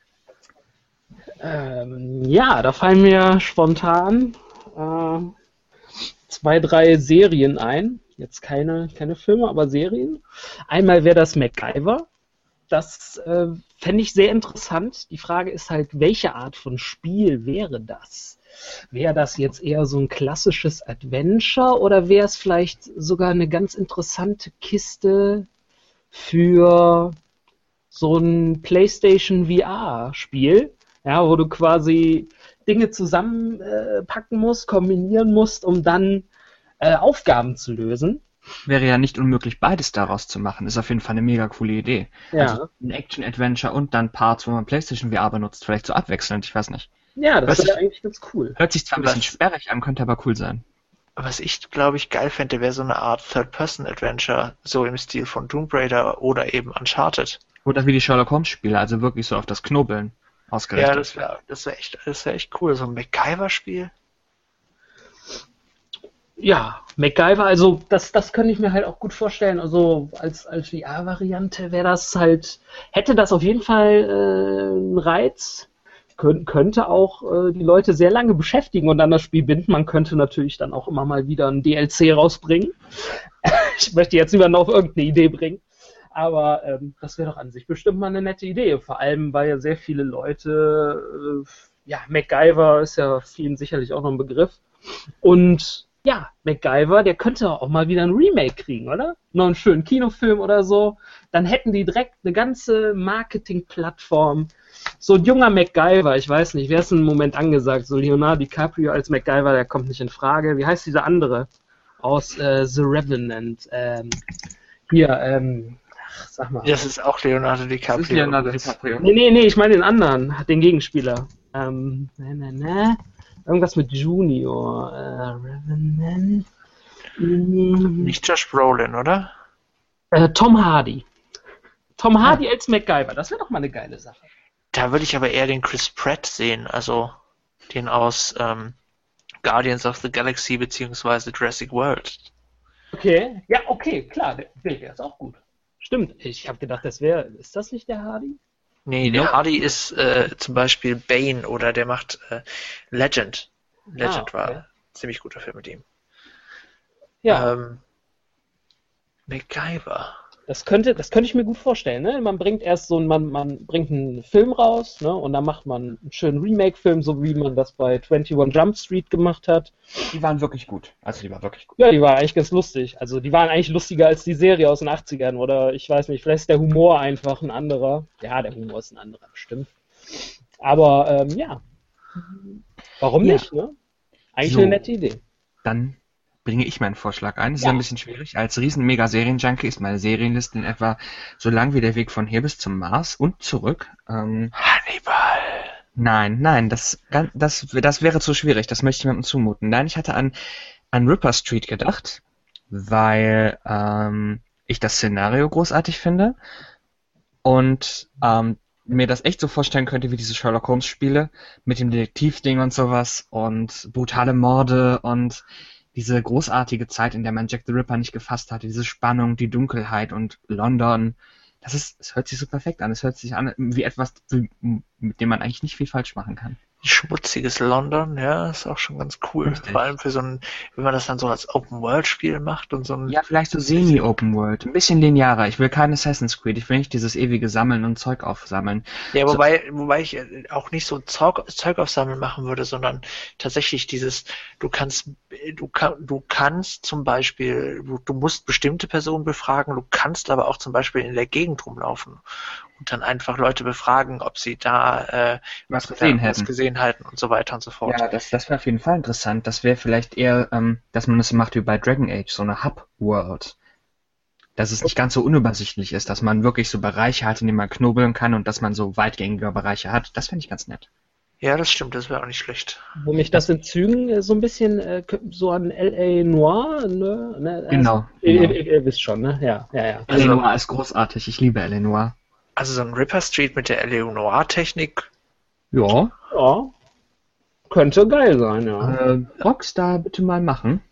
Ähm, ja, da fallen mir spontan äh, zwei, drei Serien ein. Jetzt keine, keine Filme, aber Serien. Einmal wäre das MacGyver. Das äh, fände ich sehr interessant. Die Frage ist halt, welche Art von Spiel wäre das? Wäre das jetzt eher so ein klassisches Adventure oder wäre es vielleicht sogar eine ganz interessante Kiste für so ein PlayStation V R-Spiel, ja, wo du quasi Dinge zusammenpacken äh, musst, kombinieren musst, um dann äh, Aufgaben zu lösen. Wäre ja nicht unmöglich, beides daraus zu machen. Ist auf jeden Fall eine mega coole Idee. Ja. Also ein Action-Adventure und dann Parts, wo man PlayStation V R benutzt, vielleicht so abwechselnd, ich weiß nicht. Ja, das Was wäre ich- eigentlich ganz cool. Hört sich zwar ein bisschen Was- sperrig an, könnte aber cool sein. Was ich, glaube ich, geil fände, wäre so eine Art Third-Person-Adventure, so im Stil von Tomb Raider oder eben Uncharted. Oder wie die Sherlock Holmes-Spiele, also wirklich so auf das Knobeln ausgerichtet. Ja, das wäre das wär echt, das wär echt cool. So ein MacGyver-Spiel. Ja, MacGyver, also das, das könnte ich mir halt auch gut vorstellen. Also als, als V R-Variante wäre das halt, hätte das auf jeden Fall äh, einen Reiz. Kön könnte auch äh, die Leute sehr lange beschäftigen und an das Spiel binden. Man könnte natürlich dann auch immer mal wieder ein D L C rausbringen. Ich möchte jetzt niemanden auf irgendeine Idee bringen. Aber ähm, das wäre doch an sich bestimmt mal eine nette Idee. Vor allem, weil ja sehr viele Leute, äh, ja, MacGyver ist ja vielen sicherlich auch noch ein Begriff. Und ja, MacGyver, der könnte auch mal wieder ein Remake kriegen, oder? Noch einen schönen Kinofilm oder so. Dann hätten die direkt eine ganze Marketingplattform. So ein junger MacGyver, ich weiß nicht, wer ist im Moment angesagt? So Leonardo DiCaprio als MacGyver, der kommt nicht in Frage. Wie heißt dieser andere? Aus äh, The Revenant. Ähm, hier, ähm, ach, sag mal. Das ist auch Leonardo DiCaprio. Das ist Leonardo DiCaprio. Nee, nee, nee, ich meine den anderen, den Gegenspieler. Ähm, ne, ne, ne. Irgendwas mit Junior. Äh, Revenant. Mm, Nicht Josh Brolin, oder? äh, Tom Hardy. Tom Hardy als MacGyver, das wäre doch mal eine geile Sache. Da würde ich aber eher den Chris Pratt sehen, also den aus ähm, Guardians of the Galaxy beziehungsweise Jurassic World. Okay, ja, okay, klar, der, der ist auch gut. Stimmt, ich habe gedacht, das wäre, ist das nicht der Hardy? Nee, der Hardy ist äh, zum Beispiel Bane oder der macht äh, Legend. Legend Ah, okay. war ein ziemlich guter Film mit ihm. Ja, Ähm, MacGyver. das könnte, das könnte ich mir gut vorstellen, ne? Man bringt erst so, ein- man, man bringt einen Film raus, ne? Und dann macht man einen schönen Remake-Film, so wie man das bei einundzwanzig Jump Street gemacht hat. Die waren wirklich gut. Also die waren wirklich gut. Ja, die war eigentlich ganz lustig. Also die waren eigentlich lustiger als die Serie aus den achtzigern oder ich weiß nicht, vielleicht ist der Humor einfach ein anderer. Ja, der Humor ist ein anderer, bestimmt. Aber ähm, ja, warum Ja. nicht, ne? Eigentlich So. eine nette Idee. Dann bringe ich meinen Vorschlag ein. Das ist Ja. ein bisschen schwierig. Als riesen mega Serienjunkie ist meine Serienliste in etwa so lang wie der Weg von hier bis zum Mars und zurück. Ähm, Hannibal. nein, nein, das, das, das wäre zu schwierig. Das möchte ich jemandem zumuten. Nein, ich hatte an, an Ripper Street gedacht, weil ähm, ich das Szenario großartig finde und ähm, mir das echt so vorstellen könnte wie diese Sherlock Holmes Spiele mit dem Detektivding und sowas und brutale Morde und diese großartige Zeit, in der man Jack the Ripper nicht gefasst hatte, diese Spannung, die Dunkelheit und London. Das ist, es hört sich so perfekt an. Es hört sich an wie etwas, mit dem man eigentlich nicht viel falsch machen kann. Schmutziges London, ja, ist auch schon ganz cool. Richtig. Vor allem für so ein, wenn man das dann so als Open-World-Spiel macht und so ein... Ja, vielleicht so semi-Open World. Ein bisschen linearer. Ich will kein Assassin's Creed. Ich will nicht dieses ewige Sammeln und Zeug aufsammeln. Ja, So, wobei, wobei ich äh, auch nicht so Zeug, Zeug aufsammeln machen würde, sondern tatsächlich dieses, du kannst, du kann, du kannst zum Beispiel, du, du musst bestimmte Personen befragen, du kannst aber auch zum Beispiel in der Gegend rumlaufen und dann einfach Leute befragen, ob sie da äh, was gesehen was hätten. gesehen halten und so weiter und so fort. Ja, das, das wäre auf jeden Fall interessant. Das wäre vielleicht eher, ähm, dass man das so macht wie bei Dragon Age, so eine Hub-World. Dass es nicht ganz so unübersichtlich ist, dass man wirklich so Bereiche hat, in denen man knobeln kann und dass man so weitgängige Bereiche hat. Das fände ich ganz nett. Ja, das stimmt, das wäre auch nicht schlecht. Wo mich das in Zügen äh, so ein bisschen äh, so an L A Noir, ne? ne also, Genau, Ihr, genau. ihr, ihr wisst schon, ne? Ja, ja, ja. Also- Eleanor ist großartig. Ich liebe Eleanor. Also so ein Ripper Street mit der Eleonore-Technik, Ja. Ja. Könnte geil sein, ja. Äh, Rockstar, bitte mal machen.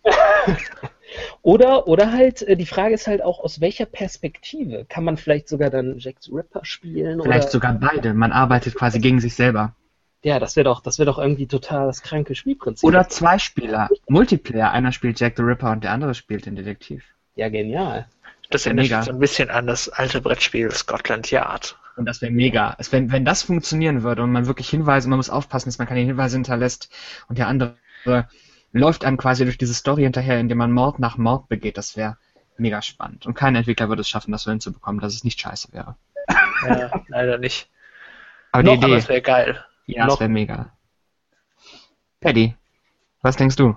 Oder, oder halt, äh, die Frage ist halt auch, aus welcher Perspektive? Kann man vielleicht sogar dann Jack the Ripper spielen? Vielleicht oder? sogar beide. Man arbeitet quasi gegen sich selber. Ja, das wäre doch, das wäre doch irgendwie total das kranke Spielprinzip. Oder zwei Spieler. Multiplayer. Einer spielt Jack the Ripper und der andere spielt den Detektiv. Ja, genial. das Ja, erinnert mega. mich so ein bisschen an das alte Brettspiel Scotland Yard. Und das wäre mega. Es, wenn, wenn das funktionieren würde und man wirklich Hinweise, man muss aufpassen, dass man keine Hinweise hinterlässt und der andere läuft einem quasi durch diese Story hinterher, indem man Mord nach Mord begeht, das wäre mega spannend. Und kein Entwickler würde es schaffen, das so hinzubekommen, dass es nicht scheiße wäre. Ja, leider nicht. Aber Noch, die aber Idee, es wäre geil. ja, noch- es wäre mega. Paddy, was denkst du?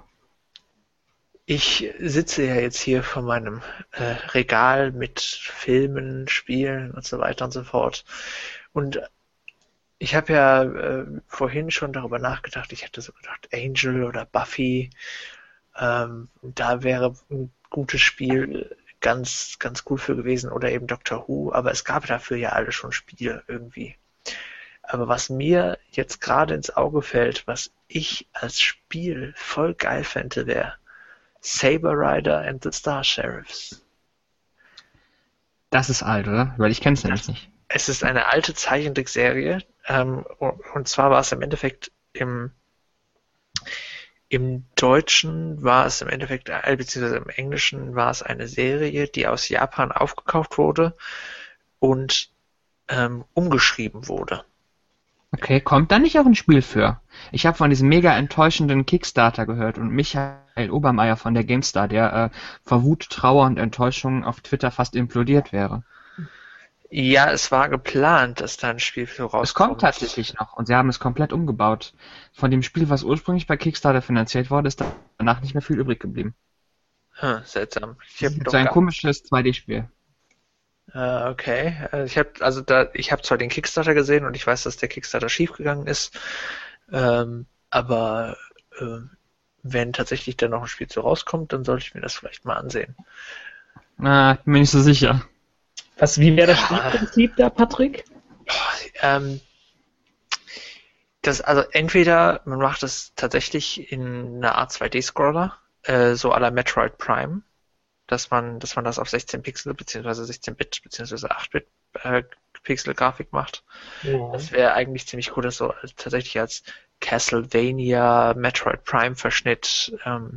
Ich sitze ja jetzt hier vor meinem äh, Regal mit Filmen, Spielen und so weiter und so fort. Und ich habe ja äh, vorhin schon darüber nachgedacht, ich hätte so gedacht, Angel oder Buffy, ähm, da wäre ein gutes Spiel ganz, ganz gut für gewesen oder eben Doctor Who, aber es gab dafür ja alle schon Spiele irgendwie. Aber was mir jetzt gerade ins Auge fällt, was ich als Spiel voll geil fände, wäre Saber Rider and the Star Sheriffs. Das ist alt, oder? Weil ich kenne es nämlich nicht. Es ist eine alte Zeichentrickserie, ähm, und, und zwar war es im Endeffekt im, im Deutschen war es im Endeffekt, äh, beziehungsweise im Englischen war es eine Serie, die aus Japan aufgekauft wurde und ähm, umgeschrieben wurde. Okay, kommt da nicht auch ein Spiel für? Ich habe von diesem mega enttäuschenden Kickstarter gehört und Michael Obermeier von der GameStar, der äh, vor Wut, Trauer und Enttäuschung auf Twitter fast implodiert wäre. Ja, es war geplant, dass da ein Spiel für rauskommt. Es kommt tatsächlich noch und sie haben es komplett umgebaut. Von dem Spiel, was ursprünglich bei Kickstarter finanziert wurde, ist danach nicht mehr viel übrig geblieben. Hm, seltsam. Ich Das hab ist doch so ein gar- komisches zwei D-Spiel. Äh, okay. Äh, Ich habe also da, ich habe zwar den Kickstarter gesehen und ich weiß, dass der Kickstarter schiefgegangen ist, ähm, aber äh, wenn tatsächlich da noch ein Spiel zu rauskommt, dann sollte ich mir das vielleicht mal ansehen. Ah, bin mir nicht so sicher. Was, wie wäre das Ja. Spielprinzip da, Patrick? Ähm, das, also entweder man macht das tatsächlich in einer Art zwei D-Scroller, äh, so à la Metroid Prime, dass man, dass man das auf sechzehn Pixel beziehungsweise sechzehn Bit beziehungsweise acht Bit äh, Pixel Grafik macht. Ja. Das wäre eigentlich ziemlich cool, das so als, tatsächlich als Castlevania Metroid Prime Verschnitt, ähm,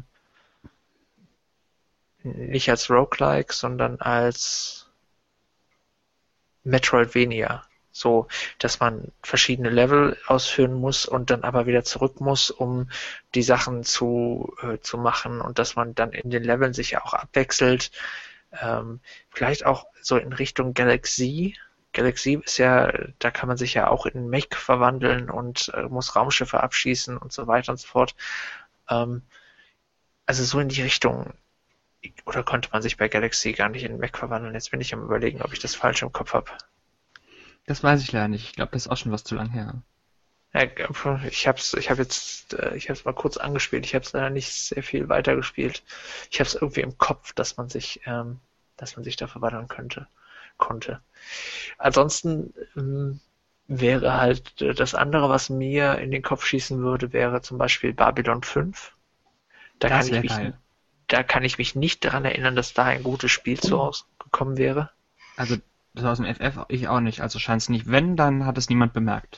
nicht als Roguelike, sondern als Metroidvania. So, dass man verschiedene Level ausführen muss und dann aber wieder zurück muss, um die Sachen zu, äh, zu machen und dass man dann in den Leveln sich ja auch abwechselt. Ähm, vielleicht auch so in Richtung Galaxy. Galaxy ist ja, da kann man sich ja auch in Mech verwandeln und äh, muss Raumschiffe abschießen und so weiter und so fort. Ähm, also so in die Richtung. Oder konnte man sich bei Galaxy gar nicht in Mech verwandeln? Jetzt bin ich am Überlegen, ob ich das falsch im Kopf habe. Das weiß ich leider nicht. Ich glaube, das ist auch schon was zu lang her. Ja, ich hab's, ich habe jetzt, äh, ich habe es mal kurz angespielt. Ich habe es leider nicht sehr viel weitergespielt. Ich habe es irgendwie im Kopf, dass man sich, ähm, dass man sich da verwandeln könnte, konnte. Ansonsten, ähm, wäre halt äh, das andere, was mir in den Kopf schießen würde, wäre zum Beispiel Babylon fünf. Da Das kann ich wäre mich, geil. da kann ich mich nicht daran erinnern, dass da ein gutes Spiel zu rausgekommen wäre. Also, das aus dem F F ich auch nicht. Also scheint es nicht. Wenn, dann hat es niemand bemerkt.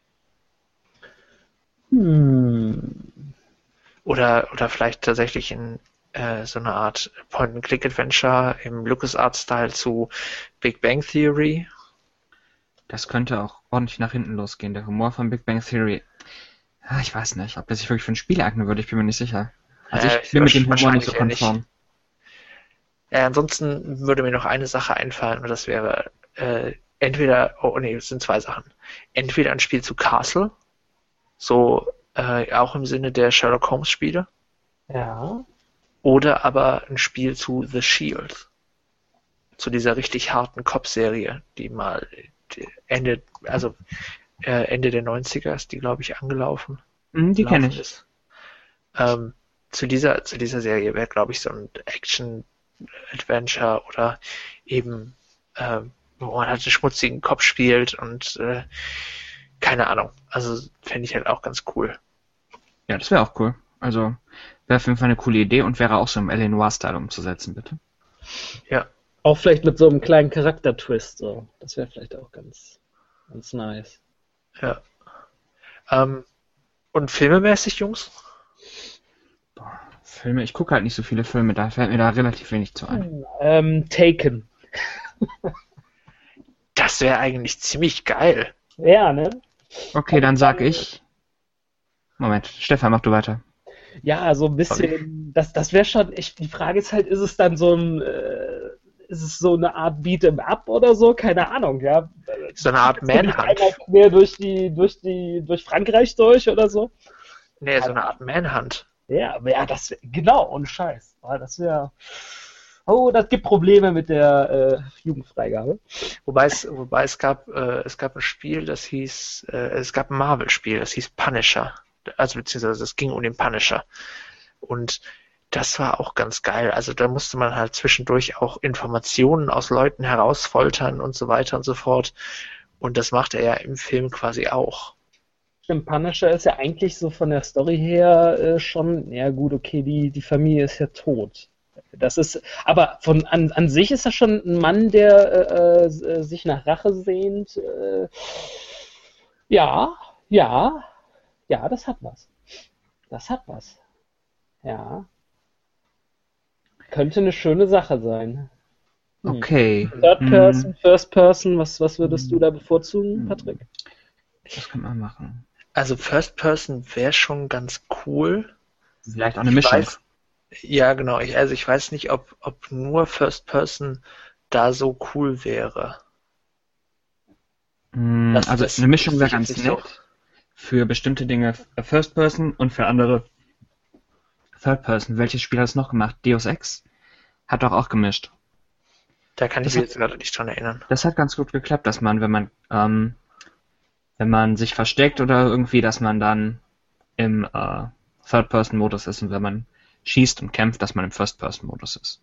Hm. Oder, oder vielleicht tatsächlich in äh, so eine Art Point-and-Click-Adventure im LucasArts-Style zu Big Bang Theory. Das könnte auch ordentlich nach hinten losgehen. Der Humor von Big Bang Theory. Ah, ich weiß nicht, ob das sich wirklich für ein Spiel eignen würde. Ich bin mir nicht sicher. Also Äh, ich bin mit dem Humor wahrscheinlich nicht so eher nicht. konform. Äh, ansonsten würde mir noch eine Sache einfallen, und das wäre äh, entweder, oh nee, es sind zwei Sachen. Entweder ein Spiel zu Castle, so äh, auch im Sinne der Sherlock Holmes Spiele, Ja. oder aber ein Spiel zu The Shield, zu dieser richtig harten Cop-Serie, die mal die Ende, also äh, Ende der neunziger ist die, glaube ich, angelaufen. Hm, die kenne Laufen ich. ist. Ähm, zu dieser, zu dieser Serie wäre, glaube ich, so ein Action-Adventure oder eben, ähm, wo man halt einen schmutzigen Kopf spielt und äh, keine Ahnung. Also fände ich halt auch ganz cool. Ja, das wäre auch cool. Also wäre auf jeden Fall eine coole Idee und wäre auch so im L A. Noir-Style umzusetzen, bitte. Ja. Auch vielleicht mit so einem kleinen Charakter-Twist. So. Das wäre vielleicht auch ganz, ganz nice. Ja. Ähm, und filmemäßig, Jungs? Boah, Filme, ich gucke halt nicht so viele Filme, da fällt mir da relativ wenig zu ein. Ähm, Taken. Das wäre eigentlich ziemlich geil. Ja, ne? Okay, dann sag ich. Moment, Stefan, mach du weiter. Ja, so ein bisschen, das, das wäre schon, ich, die Frage ist halt, ist es dann so ein, äh, ist es so eine Art Beat'em Up oder so? Keine Ahnung, ja. So eine Art Manhunt. Einer quer durch die, durch die, durch Frankreich durch oder so? Nee, so eine Art Manhunt. Ja, aber ja, das wär, genau, ohne Scheiß. Ah, das wäre, oh, das gibt Probleme mit der äh, Jugendfreigabe. Wobei es, wobei es gab, äh, es gab ein Spiel, das hieß, äh, es gab ein Marvel-Spiel, das hieß Punisher. Also beziehungsweise es ging um den Punisher. Und das war auch ganz geil. Also da musste man halt zwischendurch auch Informationen aus Leuten herausfoltern und so weiter und so fort. Und das macht er ja im Film quasi auch. Stimmt, Punisher ist ja eigentlich so von der Story her äh, schon, ja gut, okay, die, die Familie ist ja tot. Das ist, aber von an, an sich ist er schon ein Mann, der äh, äh, sich nach Rache sehnt. Äh, ja, ja, ja, das hat was. Das hat was. Ja. Könnte eine schöne Sache sein. Hm. Okay. Third hm, Person, First Person, was, was würdest du da bevorzugen, Patrick? Das kann man machen. Also First Person wäre schon ganz cool. Vielleicht auch eine Ich Mischung. weiß, ja, genau. Ich, also ich weiß nicht, ob, ob nur First Person da so cool wäre. Hm, Das- also das eine Mischung wäre wüsste ich ganz jetzt nicht nett. so. Für bestimmte Dinge First Person und für andere Third Person. Welches Spiel hat es noch gemacht? Deus Ex? Hat doch auch gemischt. Da kann ich Das mich hat- jetzt gerade nicht dran erinnern. Das hat ganz gut geklappt, dass man, wenn man, ähm, wenn man sich versteckt oder irgendwie, dass man dann im äh, Third-Person-Modus ist und wenn man schießt und kämpft, dass man im First-Person-Modus ist.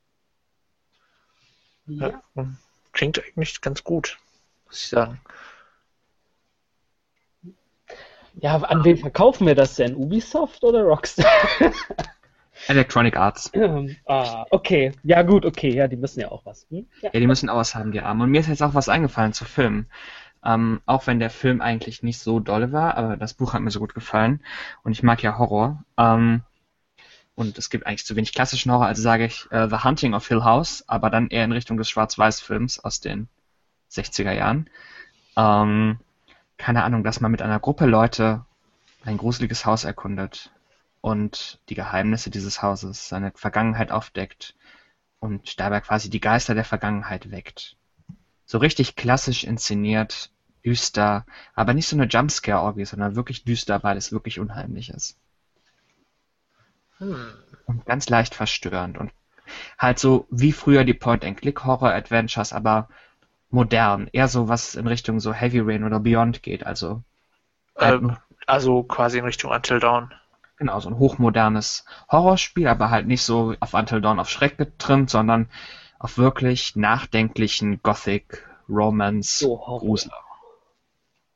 Ja. Klingt eigentlich ganz gut, muss ich sagen. Ja, an wen verkaufen wir das denn? Ubisoft oder Rockstar? Electronic Arts. ah, okay. Ja, gut, okay. Ja, die müssen ja auch was. Hm? Ja. Ja, die müssen auch was haben, die Armen. Und mir ist jetzt auch was eingefallen zu Filmen. Ähm, auch wenn der Film eigentlich nicht so dolle war, aber das Buch hat mir so gut gefallen. Und ich mag ja Horror. Ähm, und es gibt eigentlich zu wenig klassischen Horror, also sage ich äh, The Haunting of Hill House, aber dann eher in Richtung des Schwarz-Weiß-Films aus den sechziger Jahren. Ähm, keine Ahnung, dass man mit einer Gruppe Leute ein gruseliges Haus erkundet und die Geheimnisse dieses Hauses, seine Vergangenheit aufdeckt und dabei quasi die Geister der Vergangenheit weckt. So richtig klassisch inszeniert, düster, aber nicht so eine Jumpscare-Orgie, sondern wirklich düster, weil es wirklich unheimlich ist. Hm. Und ganz leicht verstörend und halt so wie früher die Point-and-Click-Horror-Adventures, aber modern, eher so was in Richtung so Heavy Rain oder Beyond geht, also halt Ähm, also quasi in Richtung Until Dawn. genau, so ein hochmodernes Horrorspiel, aber halt nicht so auf Until Dawn auf Schreck getrimmt, sondern auf wirklich nachdenklichen Gothic, Romance, So, Horror. Grusel.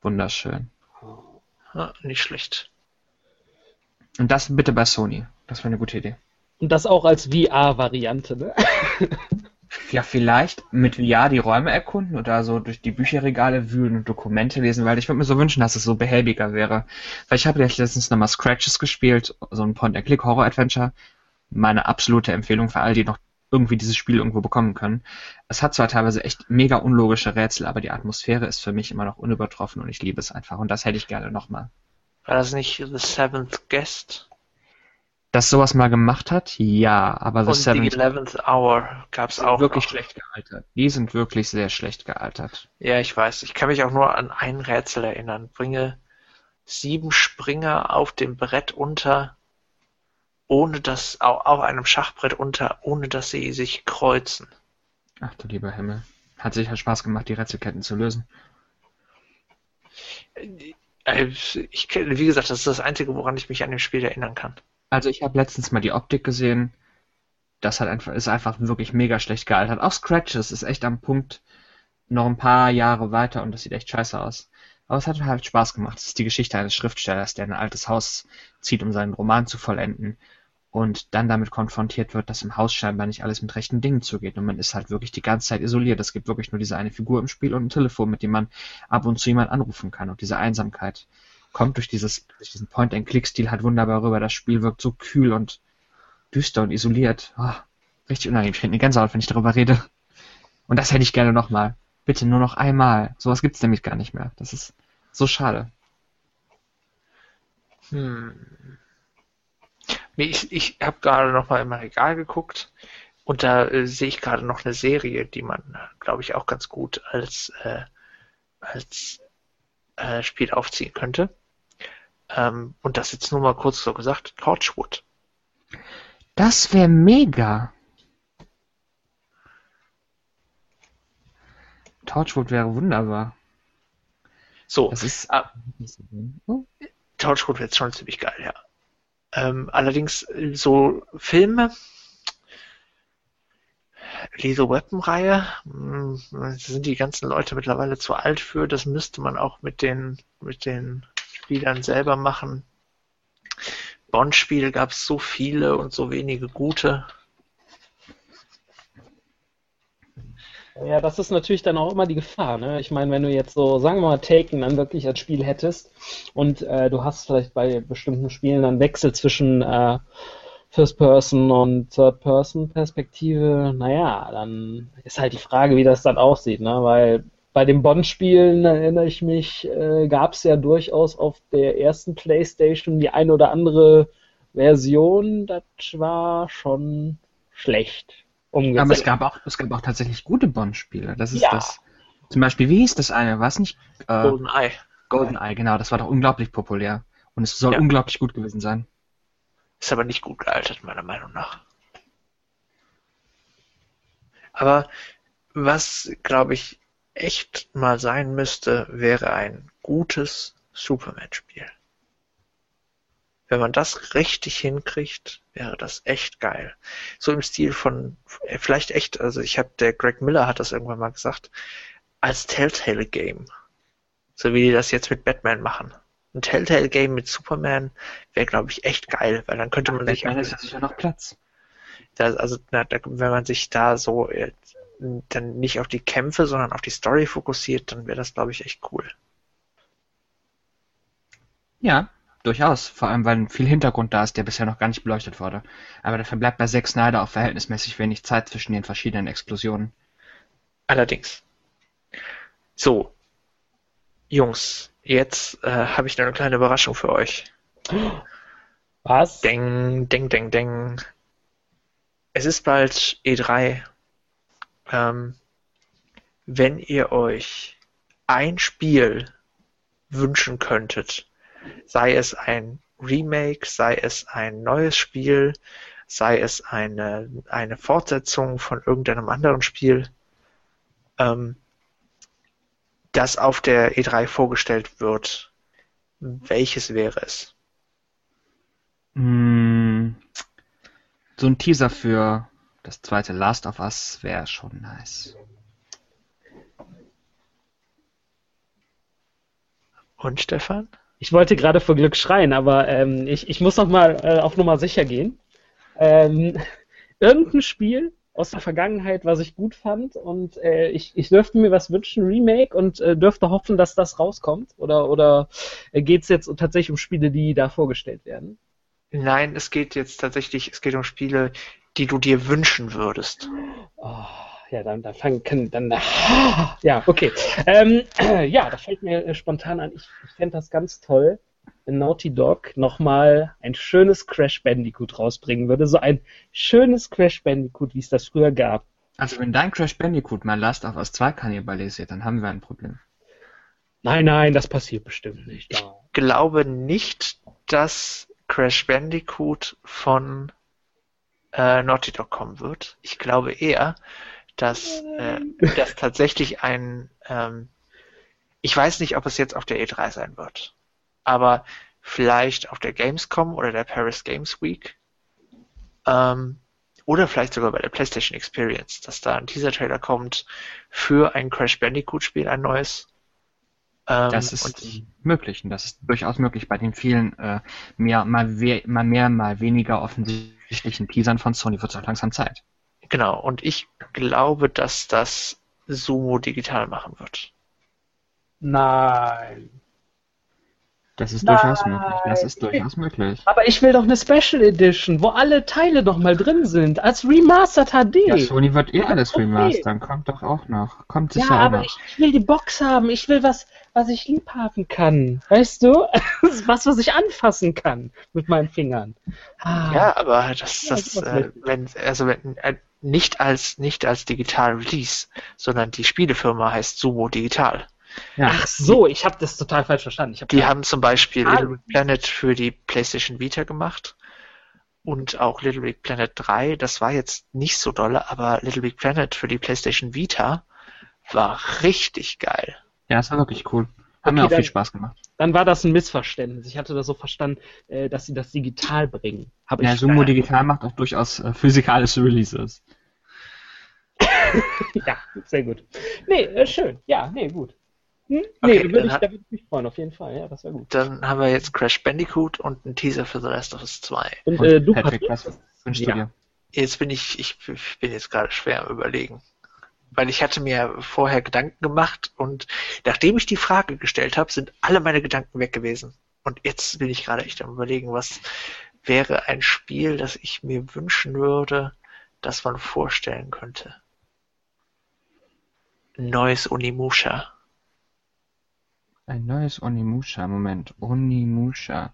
Wunderschön. Ja, nicht schlecht. Und das bitte bei Sony. Das wäre eine gute Idee. Und das auch als V R-Variante, ne? Ja, vielleicht mit V R die Räume erkunden oder so durch die Bücherregale wühlen und Dokumente lesen, weil ich würde mir so wünschen, dass es so behäbiger wäre. Weil ich habe jetzt letztens nochmal Scratches gespielt, so ein Point-and-Click-Horror-Adventure. Meine absolute Empfehlung für all die noch irgendwie dieses Spiel irgendwo bekommen können. Es hat zwar teilweise echt mega unlogische Rätsel, aber die Atmosphäre ist für mich immer noch unübertroffen und ich liebe es einfach. Und das hätte ich gerne nochmal. War das nicht The Seventh Guest? Dass sowas mal gemacht hat, ja, aber The Und Seventh The Eleventh Hour gab's sind auch wirklich noch. schlecht gealtert. Die sind wirklich sehr schlecht gealtert. Ja, ich weiß. Ich kann mich auch nur an ein Rätsel erinnern. Bringe sieben Springer auf dem Brett unter, ohne dass, auf auf einem Schachbrett unter, ohne dass sie sich kreuzen. Ach du lieber Himmel. Hat sicher Spaß gemacht, die Rätselketten zu lösen. Äh, Ich, kenn- wie gesagt, das ist das Einzige, woran ich mich an dem Spiel erinnern kann. Also ich habe letztens mal die Optik gesehen. Das hat einfach, ist einfach wirklich mega schlecht gealtert. Auch Scratches ist echt am Punkt noch ein paar Jahre weiter und das sieht echt scheiße aus. Aber es hat halt Spaß gemacht. Es ist die Geschichte eines Schriftstellers, der in ein altes Haus zieht, um seinen Roman zu vollenden und dann damit konfrontiert wird, dass im Haus scheinbar nicht alles mit rechten Dingen zugeht und man ist halt wirklich die ganze Zeit isoliert. Es gibt wirklich nur diese eine Figur im Spiel und ein Telefon, mit dem man ab und zu jemanden anrufen kann. Und diese Einsamkeit kommt durch dieses, durch diesen Point-and-Click-Stil halt wunderbar rüber. Das Spiel wirkt so kühl und düster und isoliert. Oh, richtig unangenehm. Ich kriege eine Gänsehaut, wenn ich darüber rede. Und das hätte ich gerne nochmal. Bitte nur noch einmal. Sowas gibt's nämlich gar nicht mehr. Das ist so schade. Hm. Nee, Ich, ich habe gerade noch mal in mein Regal geguckt und da äh, sehe ich gerade noch eine Serie, die man, glaube ich, auch ganz gut als, äh, als äh, Spiel aufziehen könnte. Ähm, und das jetzt nur mal kurz so gesagt, Torchwood. Das wäre mega. Torchwood wäre wunderbar. So, Das ist. ah, Oh. Torchwood wird schon ziemlich geil, ja. Ähm, allerdings äh, so Filme, Lethal Weapon Reihe, mh, sind die ganzen Leute mittlerweile zu alt für. Das müsste man auch mit den mit den Spielern selber machen. Bond-Spiele gab es so viele und so wenige gute. Ja, das ist natürlich dann auch immer die Gefahr, ne? Ich meine, wenn du jetzt so, sagen wir mal, Taken dann wirklich als Spiel hättest und äh, du hast vielleicht bei bestimmten Spielen dann Wechsel zwischen äh, First-Person und Third-Person-Perspektive, naja, dann ist halt die Frage, wie das dann aussieht, ne? Weil bei den Bond-Spielen, erinnere ich mich, äh, gab es ja durchaus auf der ersten PlayStation die eine oder andere Version, das war schon schlecht umgesetzt. Aber es gab auch, es gab auch tatsächlich gute Bond-Spiele. Das ist Ja. das. Zum Beispiel, wie hieß das eine? War es nicht äh, GoldenEye. GoldenEye? Genau, das war doch unglaublich populär. Und es soll Ja. unglaublich gut gewesen sein. Ist aber nicht gut gealtert, meiner Meinung nach. Aber was, glaube ich, echt mal sein müsste, wäre ein gutes Superman-Spiel. Wenn man das richtig hinkriegt, wäre das echt geil. So im Stil von, äh, vielleicht echt, also ich habe, der Greg Miller hat das irgendwann mal gesagt, als Telltale-Game. So wie die das jetzt mit Batman machen. Ein Telltale-Game mit Superman wäre, glaube ich, echt geil, weil dann könnte man sich Batman auch, ist ja sicher noch Platz. da, also na, da, wenn man sich da so äh, dann nicht auf die Kämpfe, sondern auf die Story fokussiert, dann wäre das, glaube ich, echt cool. Ja, durchaus. Vor allem, weil viel Hintergrund da ist, der bisher noch gar nicht beleuchtet wurde. Aber dafür bleibt bei Zack Snyder auch verhältnismäßig wenig Zeit zwischen den verschiedenen Explosionen. Allerdings. So, Jungs, jetzt äh, habe ich noch eine kleine Überraschung für euch. Was? Deng, deng, deng, deng. Es ist bald E drei. Ähm, wenn ihr euch ein Spiel wünschen könntet, sei es ein Remake, sei es ein neues Spiel, sei es eine, eine Fortsetzung von irgendeinem anderen Spiel, ähm, das auf der E drei vorgestellt wird, welches wäre es? Mm, so ein Teaser für das zweite Last of Us wäre schon nice. Und Stefan? Ich wollte gerade vor Glück schreien, aber ähm, ich, ich muss noch mal äh, auf Nummer sicher gehen. Ähm, irgendein Spiel aus der Vergangenheit, was ich gut fand und äh, ich, ich dürfte mir was wünschen, Remake, und äh, dürfte hoffen, dass das rauskommt. Oder, oder äh, geht es jetzt tatsächlich um Spiele, die da vorgestellt werden? Nein, es geht jetzt tatsächlich, es geht um Spiele, die du dir wünschen würdest. Oh, ja, dann, dann fangen können, dann, ja, okay. Ähm, äh, ja, da fällt mir äh, spontan an, ich, ich fände das ganz toll, wenn Naughty Dog nochmal ein schönes Crash Bandicoot rausbringen würde. So ein schönes Crash Bandicoot, wie es das früher gab. Also wenn dein Crash Bandicoot mal Last of Us zwei kannibalisiert, dann haben wir ein Problem. Nein, nein, das passiert bestimmt nicht. Ich glaube nicht, dass Crash Bandicoot von äh, Naughty Dog kommen wird. Ich glaube eher, dass äh, das tatsächlich ein, ähm, ich weiß nicht, ob es jetzt auf der E drei sein wird, aber vielleicht auf der Gamescom oder der Paris Games Week ähm, oder vielleicht sogar bei der PlayStation Experience, dass da ein Teaser-Trailer kommt für ein Crash Bandicoot-Spiel, ein neues. Ähm, Das ist und möglich und das ist durchaus möglich bei den vielen äh, mehr, mal, we mal mehr, mal weniger offensichtlichen Teasern von Sony wird es auch langsam Zeit. Genau, und ich glaube, dass das Sumo digital machen wird. Nein. Das ist Nein. durchaus möglich. Das ist durchaus möglich. Aber ich will doch eine Special Edition, wo alle Teile nochmal drin sind, als Remastered H D. Ja, Sony wird eh alles Okay. remastern. Kommt doch auch noch. Kommt Ja, sicher auch aber noch. ich, ich will die Box haben. Ich will was, was ich liebhaben kann. Weißt du? was, was ich anfassen kann mit meinen Fingern. Ah. Ja, aber das, Ja, das, sowas äh, möchte wenn, also wenn, äh, nicht als, nicht als digital Release, sondern die Spielefirma heißt Sumo Digital. Ja. Ach so, ich habe das total falsch verstanden. Ich hab Die grad- haben zum Beispiel Ah. Little Big Planet für die PlayStation Vita gemacht und auch Little Big Planet drei. Das war jetzt nicht so dolle, aber Little Big Planet für die PlayStation Vita war richtig geil. Ja, das war wirklich cool. Hat Okay, mir auch dann- viel Spaß gemacht. Dann war das ein Missverständnis. Ich hatte das so verstanden, äh, dass sie das digital bringen. Hab Ja, ich, Sumo äh, Digital macht auch durchaus äh, physikalische Releases. Ja, sehr gut. Nee, äh, schön. Ja, nee, gut. Hm? Nee, Okay, da würde dann ich, hat- da würd ich mich freuen, auf jeden Fall. Ja, das wäre gut. Dann haben wir jetzt Crash Bandicoot und einen Teaser für The Last of Us zwei. Und, Und äh, du, Patrick, Patrick? was wünschst Ja. du dir? Jetzt bin ich, ich, ich bin jetzt gerade schwer am Überlegen. Weil ich hatte mir vorher Gedanken gemacht und nachdem ich die Frage gestellt habe, sind alle meine Gedanken weg gewesen. Und jetzt bin ich gerade echt am Überlegen, was wäre ein Spiel, das ich mir wünschen würde, das man vorstellen könnte. Ein neues Onimusha. Ein neues Onimusha. Moment. Onimusha.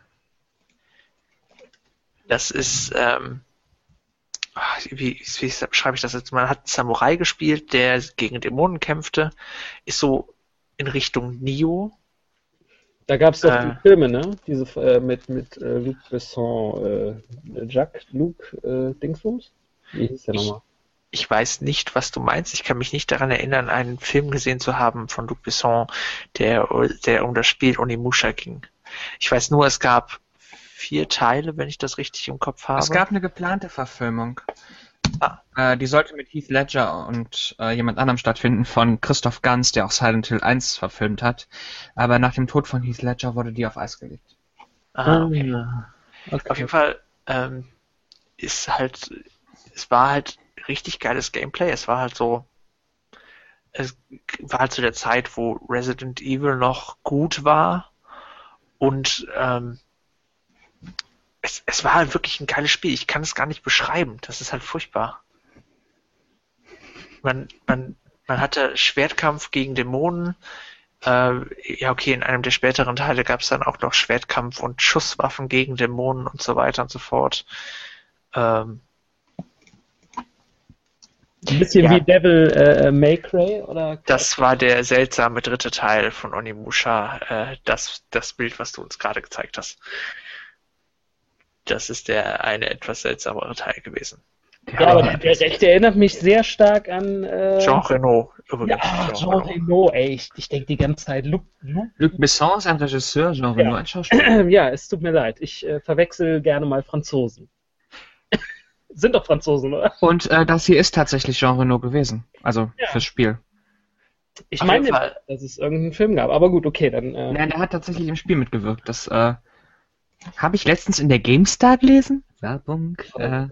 Das ist, ähm, ach, wie, wie schreibe ich das jetzt? Man hat einen Samurai gespielt, der gegen Dämonen kämpfte, ist so in Richtung Nioh. Da gab es doch Äh. die Filme, ne? Diese äh, mit, mit äh, Luc Besson, äh, Jacques Luc äh, Dingsbums? Wie hieß der Ich- nochmal? Ich weiß nicht, was du meinst. Ich kann mich nicht daran erinnern, einen Film gesehen zu haben von Luc Besson, der, der um das Spiel Onimusha ging. Ich weiß nur, es gab vier Teile, wenn ich das richtig im Kopf habe. Es gab eine geplante Verfilmung. Ah. Äh, die sollte mit Heath Ledger und äh, jemand anderem stattfinden, von Christoph Gans, der auch Silent Hill eins verfilmt hat. Aber nach dem Tod von Heath Ledger wurde die auf Eis gelegt. Ah, okay. Okay. Auf jeden Fall ähm, ist halt, es war halt richtig geiles Gameplay. Es war halt so, es war halt zu der Zeit, wo Resident Evil noch gut war und ähm, es, es war halt wirklich ein geiles Spiel. Ich kann es gar nicht beschreiben. Das ist halt furchtbar. Man, man, man hatte Schwertkampf gegen Dämonen. Äh, ja, okay, in einem der späteren Teile gab es dann auch noch Schwertkampf und Schusswaffen gegen Dämonen und so weiter und so fort. Ähm, Ein bisschen Ja. wie Devil äh, May Cry, oder? Das war der seltsame dritte Teil von Onimusha, äh, das, das Bild, was du uns gerade gezeigt hast. Das ist der eine etwas seltsamere Teil gewesen. Ja, aber der, der Rechte erinnert mich sehr stark an... Äh, Jean Reno übrigens. Ja, Jean Jean Reno. Reno, ey. Ich, ich denke die ganze Zeit, Luc, Luc, Luc Besson ist ein Regisseur, Jean Reno Ja. ein Schauspieler. Ja, es tut mir leid. Ich äh, verwechsel gerne mal Franzosen. Sind doch Franzosen, oder? Und äh, das hier ist tatsächlich Jean Reno gewesen. Also Ja. fürs Spiel. Ich Auf meine, jeden Fall. dass es irgendeinen Film gab, aber gut, okay, dann. Äh, Nein, der hat tatsächlich im Spiel mitgewirkt. Das äh, habe ich letztens in der GameStar gelesen. Werbung. Äh,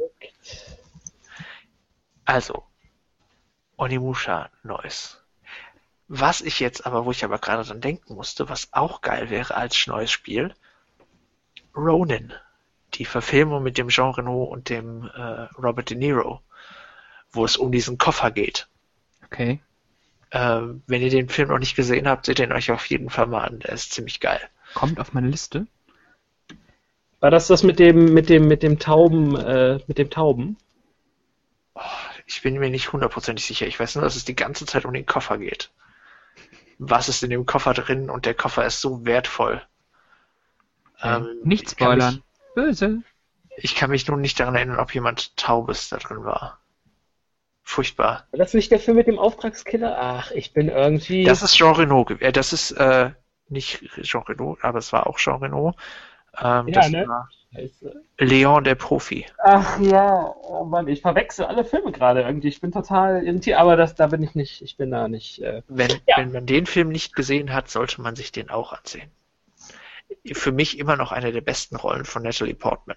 Also, Onimusha Neues. Was ich jetzt aber, wo ich aber gerade dran denken musste, was auch geil wäre als neues Spiel, Ronin. Die Verfilmung mit dem Jean Reno und dem äh, Robert De Niro, wo es um diesen Koffer geht. okay. Ähm, wenn ihr den Film noch nicht gesehen habt, seht ihn euch auf jeden Fall mal an. Der ist ziemlich geil. Kommt auf meine Liste. war das das mit dem, mit dem, mit dem Tauben, äh, mit dem Tauben? Ich bin mir nicht hundertprozentig sicher. Ich weiß nur, dass es die ganze Zeit um den Koffer geht. Was ist in dem Koffer drin? Und der Koffer ist so wertvoll. Ähm, Nicht ich kann spoilern. mich- Böse. Ich kann mich nur nicht daran erinnern, ob jemand Taubes da drin war. Furchtbar. War das nicht der Film mit dem Auftragskiller? Ach, ich bin irgendwie. Das ist Jean Reno. gew- Äh, das ist äh, nicht Jean Reno, aber es war auch Jean Reno. Ähm, Ja, das ne? war Scheiße. Leon der Profi. Ach ja, oh Mann, ich verwechsel alle Filme gerade irgendwie. Ich bin total irritiert, aber das, da bin ich nicht, ich bin da nicht. Äh, Wenn, Ja. wenn man den Film nicht gesehen hat, sollte man sich den auch ansehen. Für mich immer noch eine der besten Rollen von Natalie Portman.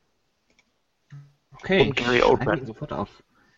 Okay. Und Gary ich schreibe Oldman. ihn sofort auf.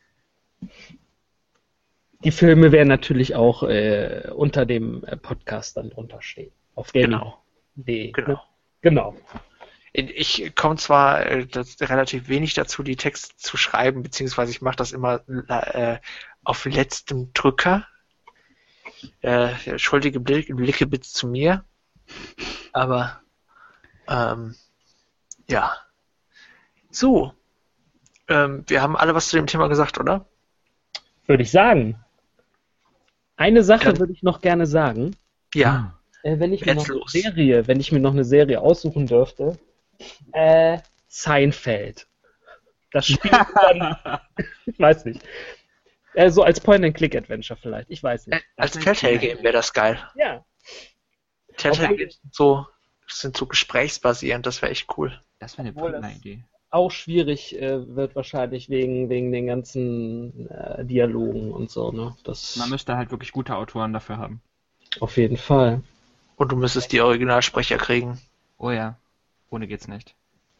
die Filme werden natürlich auch äh, unter dem äh, Podcast dann drunter stehen. Auf gaming punkt de. Genau. Genau. Ich komme zwar äh, das, relativ wenig dazu, die Texte zu schreiben, beziehungsweise ich mache das immer äh, auf letztem Drücker. Äh, schuldige Blick, Blicke bitte zu mir. Aber ähm, ja. So. Ähm, wir haben alle was zu dem Thema gesagt, oder? Würde ich sagen. Eine Sache Dann- würde ich noch gerne sagen. Ja. Äh, wenn ich mir Jetzt noch eine los. Serie, wenn ich mir noch eine Serie aussuchen dürfte, äh, Seinfeld. Das Spiel dann, ich weiß nicht. Äh, so als Point-and-Click-Adventure vielleicht, ich weiß Äh, nicht. als Das Telltale ist geil. Game wäre das geil. Ja, Telltale Obwohl- Games sind so, sind so gesprächsbasierend, das wäre echt cool. Das wäre eine Obwohl prima das- Idee. auch schwierig äh, wird wahrscheinlich wegen, wegen den ganzen äh, Dialogen und so, ne? Das Man müsste halt wirklich gute Autoren dafür haben. auf jeden Fall. Und du müsstest die Originalsprecher kriegen. Oh ja. Ohne geht's nicht.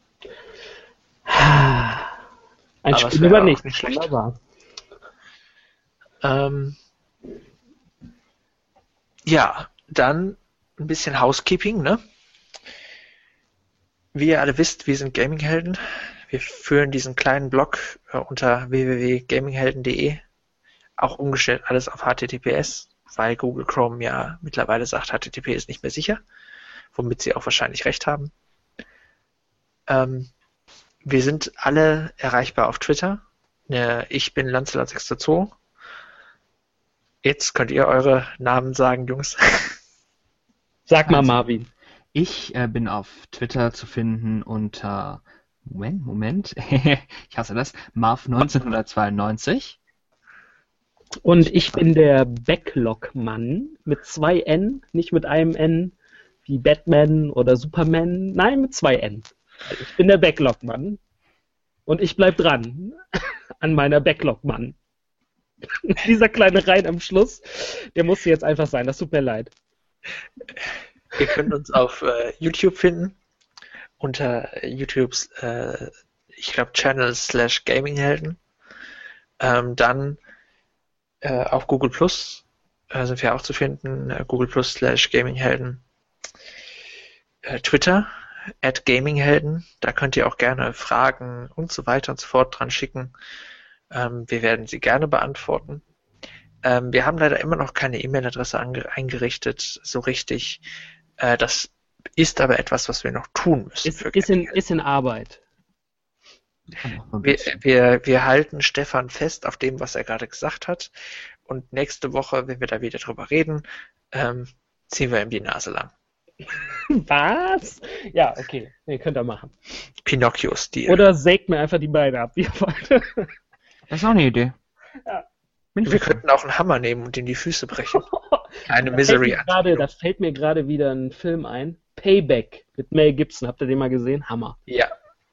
Ein Aber es Spiel wäre über auch nichts. nicht schlecht. Wunderbar. Ähm, ja, dann ein bisschen Housekeeping, ne? Wie ihr alle wisst, wir sind Gaminghelden. Wir führen diesen kleinen Blog äh, unter w w w punkt gaminghelden punkt de. Auch umgestellt alles auf H T T P S, weil Google Chrome ja mittlerweile sagt, H T T P ist nicht mehr sicher, womit sie auch wahrscheinlich recht haben. Ähm, wir sind alle erreichbar auf Twitter. Ne, ich bin Lancelot sechs zwei. Jetzt könnt ihr eure Namen sagen, Jungs. Sag mal, Also- Marvin. Ich äh, bin auf Twitter zu finden unter Moment, Moment. Ich hasse das. Marv neunzehnhundertzweiundneunzig. Und ich bin der Backlog-Mann mit zwei N, nicht mit einem N, wie Batman oder Superman. Nein, mit zwei N. Also ich bin der Backlog-Mann. Und ich bleib dran an meiner Backlog-Mann. Dieser kleine Rein am Schluss, der musste jetzt einfach sein. Das tut mir leid. Ihr könnt uns auf äh, YouTube finden, unter YouTubes, äh, ich glaube, Channel slash Gaminghelden. Ähm, dann äh, auf Google Plus äh, sind wir auch zu finden, äh, Google Plus slash Gaminghelden. Äh, Twitter, at Gaminghelden, da könnt ihr auch gerne Fragen und so weiter und so fort dran schicken. Ähm, wir werden sie gerne beantworten. Ähm, wir haben leider immer noch keine E-Mail-Adresse ange- eingerichtet, so richtig. Äh, das ist aber etwas, was wir noch tun müssen. Ist, für ist, in, Gaming. ist in Arbeit. Kann auch mal ein wir, bisschen. wir, wir halten Stefan fest auf dem, was er gerade gesagt hat. Und nächste Woche, wenn wir da wieder drüber reden, ähm, ziehen wir ihm die Nase lang. Was? Ja, okay. Nee, könnt ihr machen. Pinocchio-Stil. Oder sägt mir einfach die Beine ab, wie ihr wollt. Das ist auch eine Idee. Ja. Bin ich Wir für. könnten auch einen Hammer nehmen und in die Füße brechen. Eine Da fällt, Misery mir gerade, da fällt mir gerade wieder ein Film ein. Payback mit Mel Gibson. Habt ihr den mal gesehen? Hammer. Ja,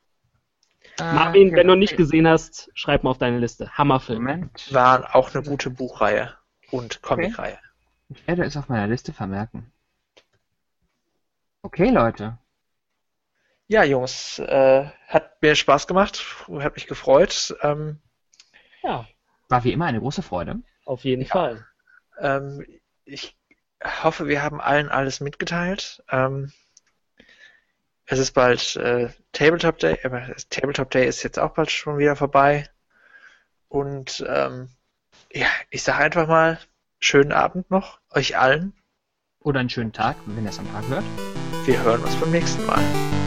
Marvin, wenn du nicht gesehen hast, schreib mal auf deine Liste. Hammerfilm. Moment. war auch eine gute Buchreihe und Comicreihe. Ich werde es auf meiner Liste vermerken. Okay, Leute. Ja, Jungs, äh, hat mir Spaß gemacht, hat mich gefreut. Ähm, Ja, War wie immer eine große Freude. auf jeden Fall. ähm, ich hoffe, wir haben allen alles mitgeteilt. Ähm, es ist bald äh, Tabletop Day, aber das Tabletop Day ist jetzt auch bald schon wieder vorbei. Und ähm, ja, ich sage einfach mal, schönen Abend noch, euch allen. Oder einen schönen Tag, wenn ihr es am Tag hört. Wir hören uns beim nächsten Mal.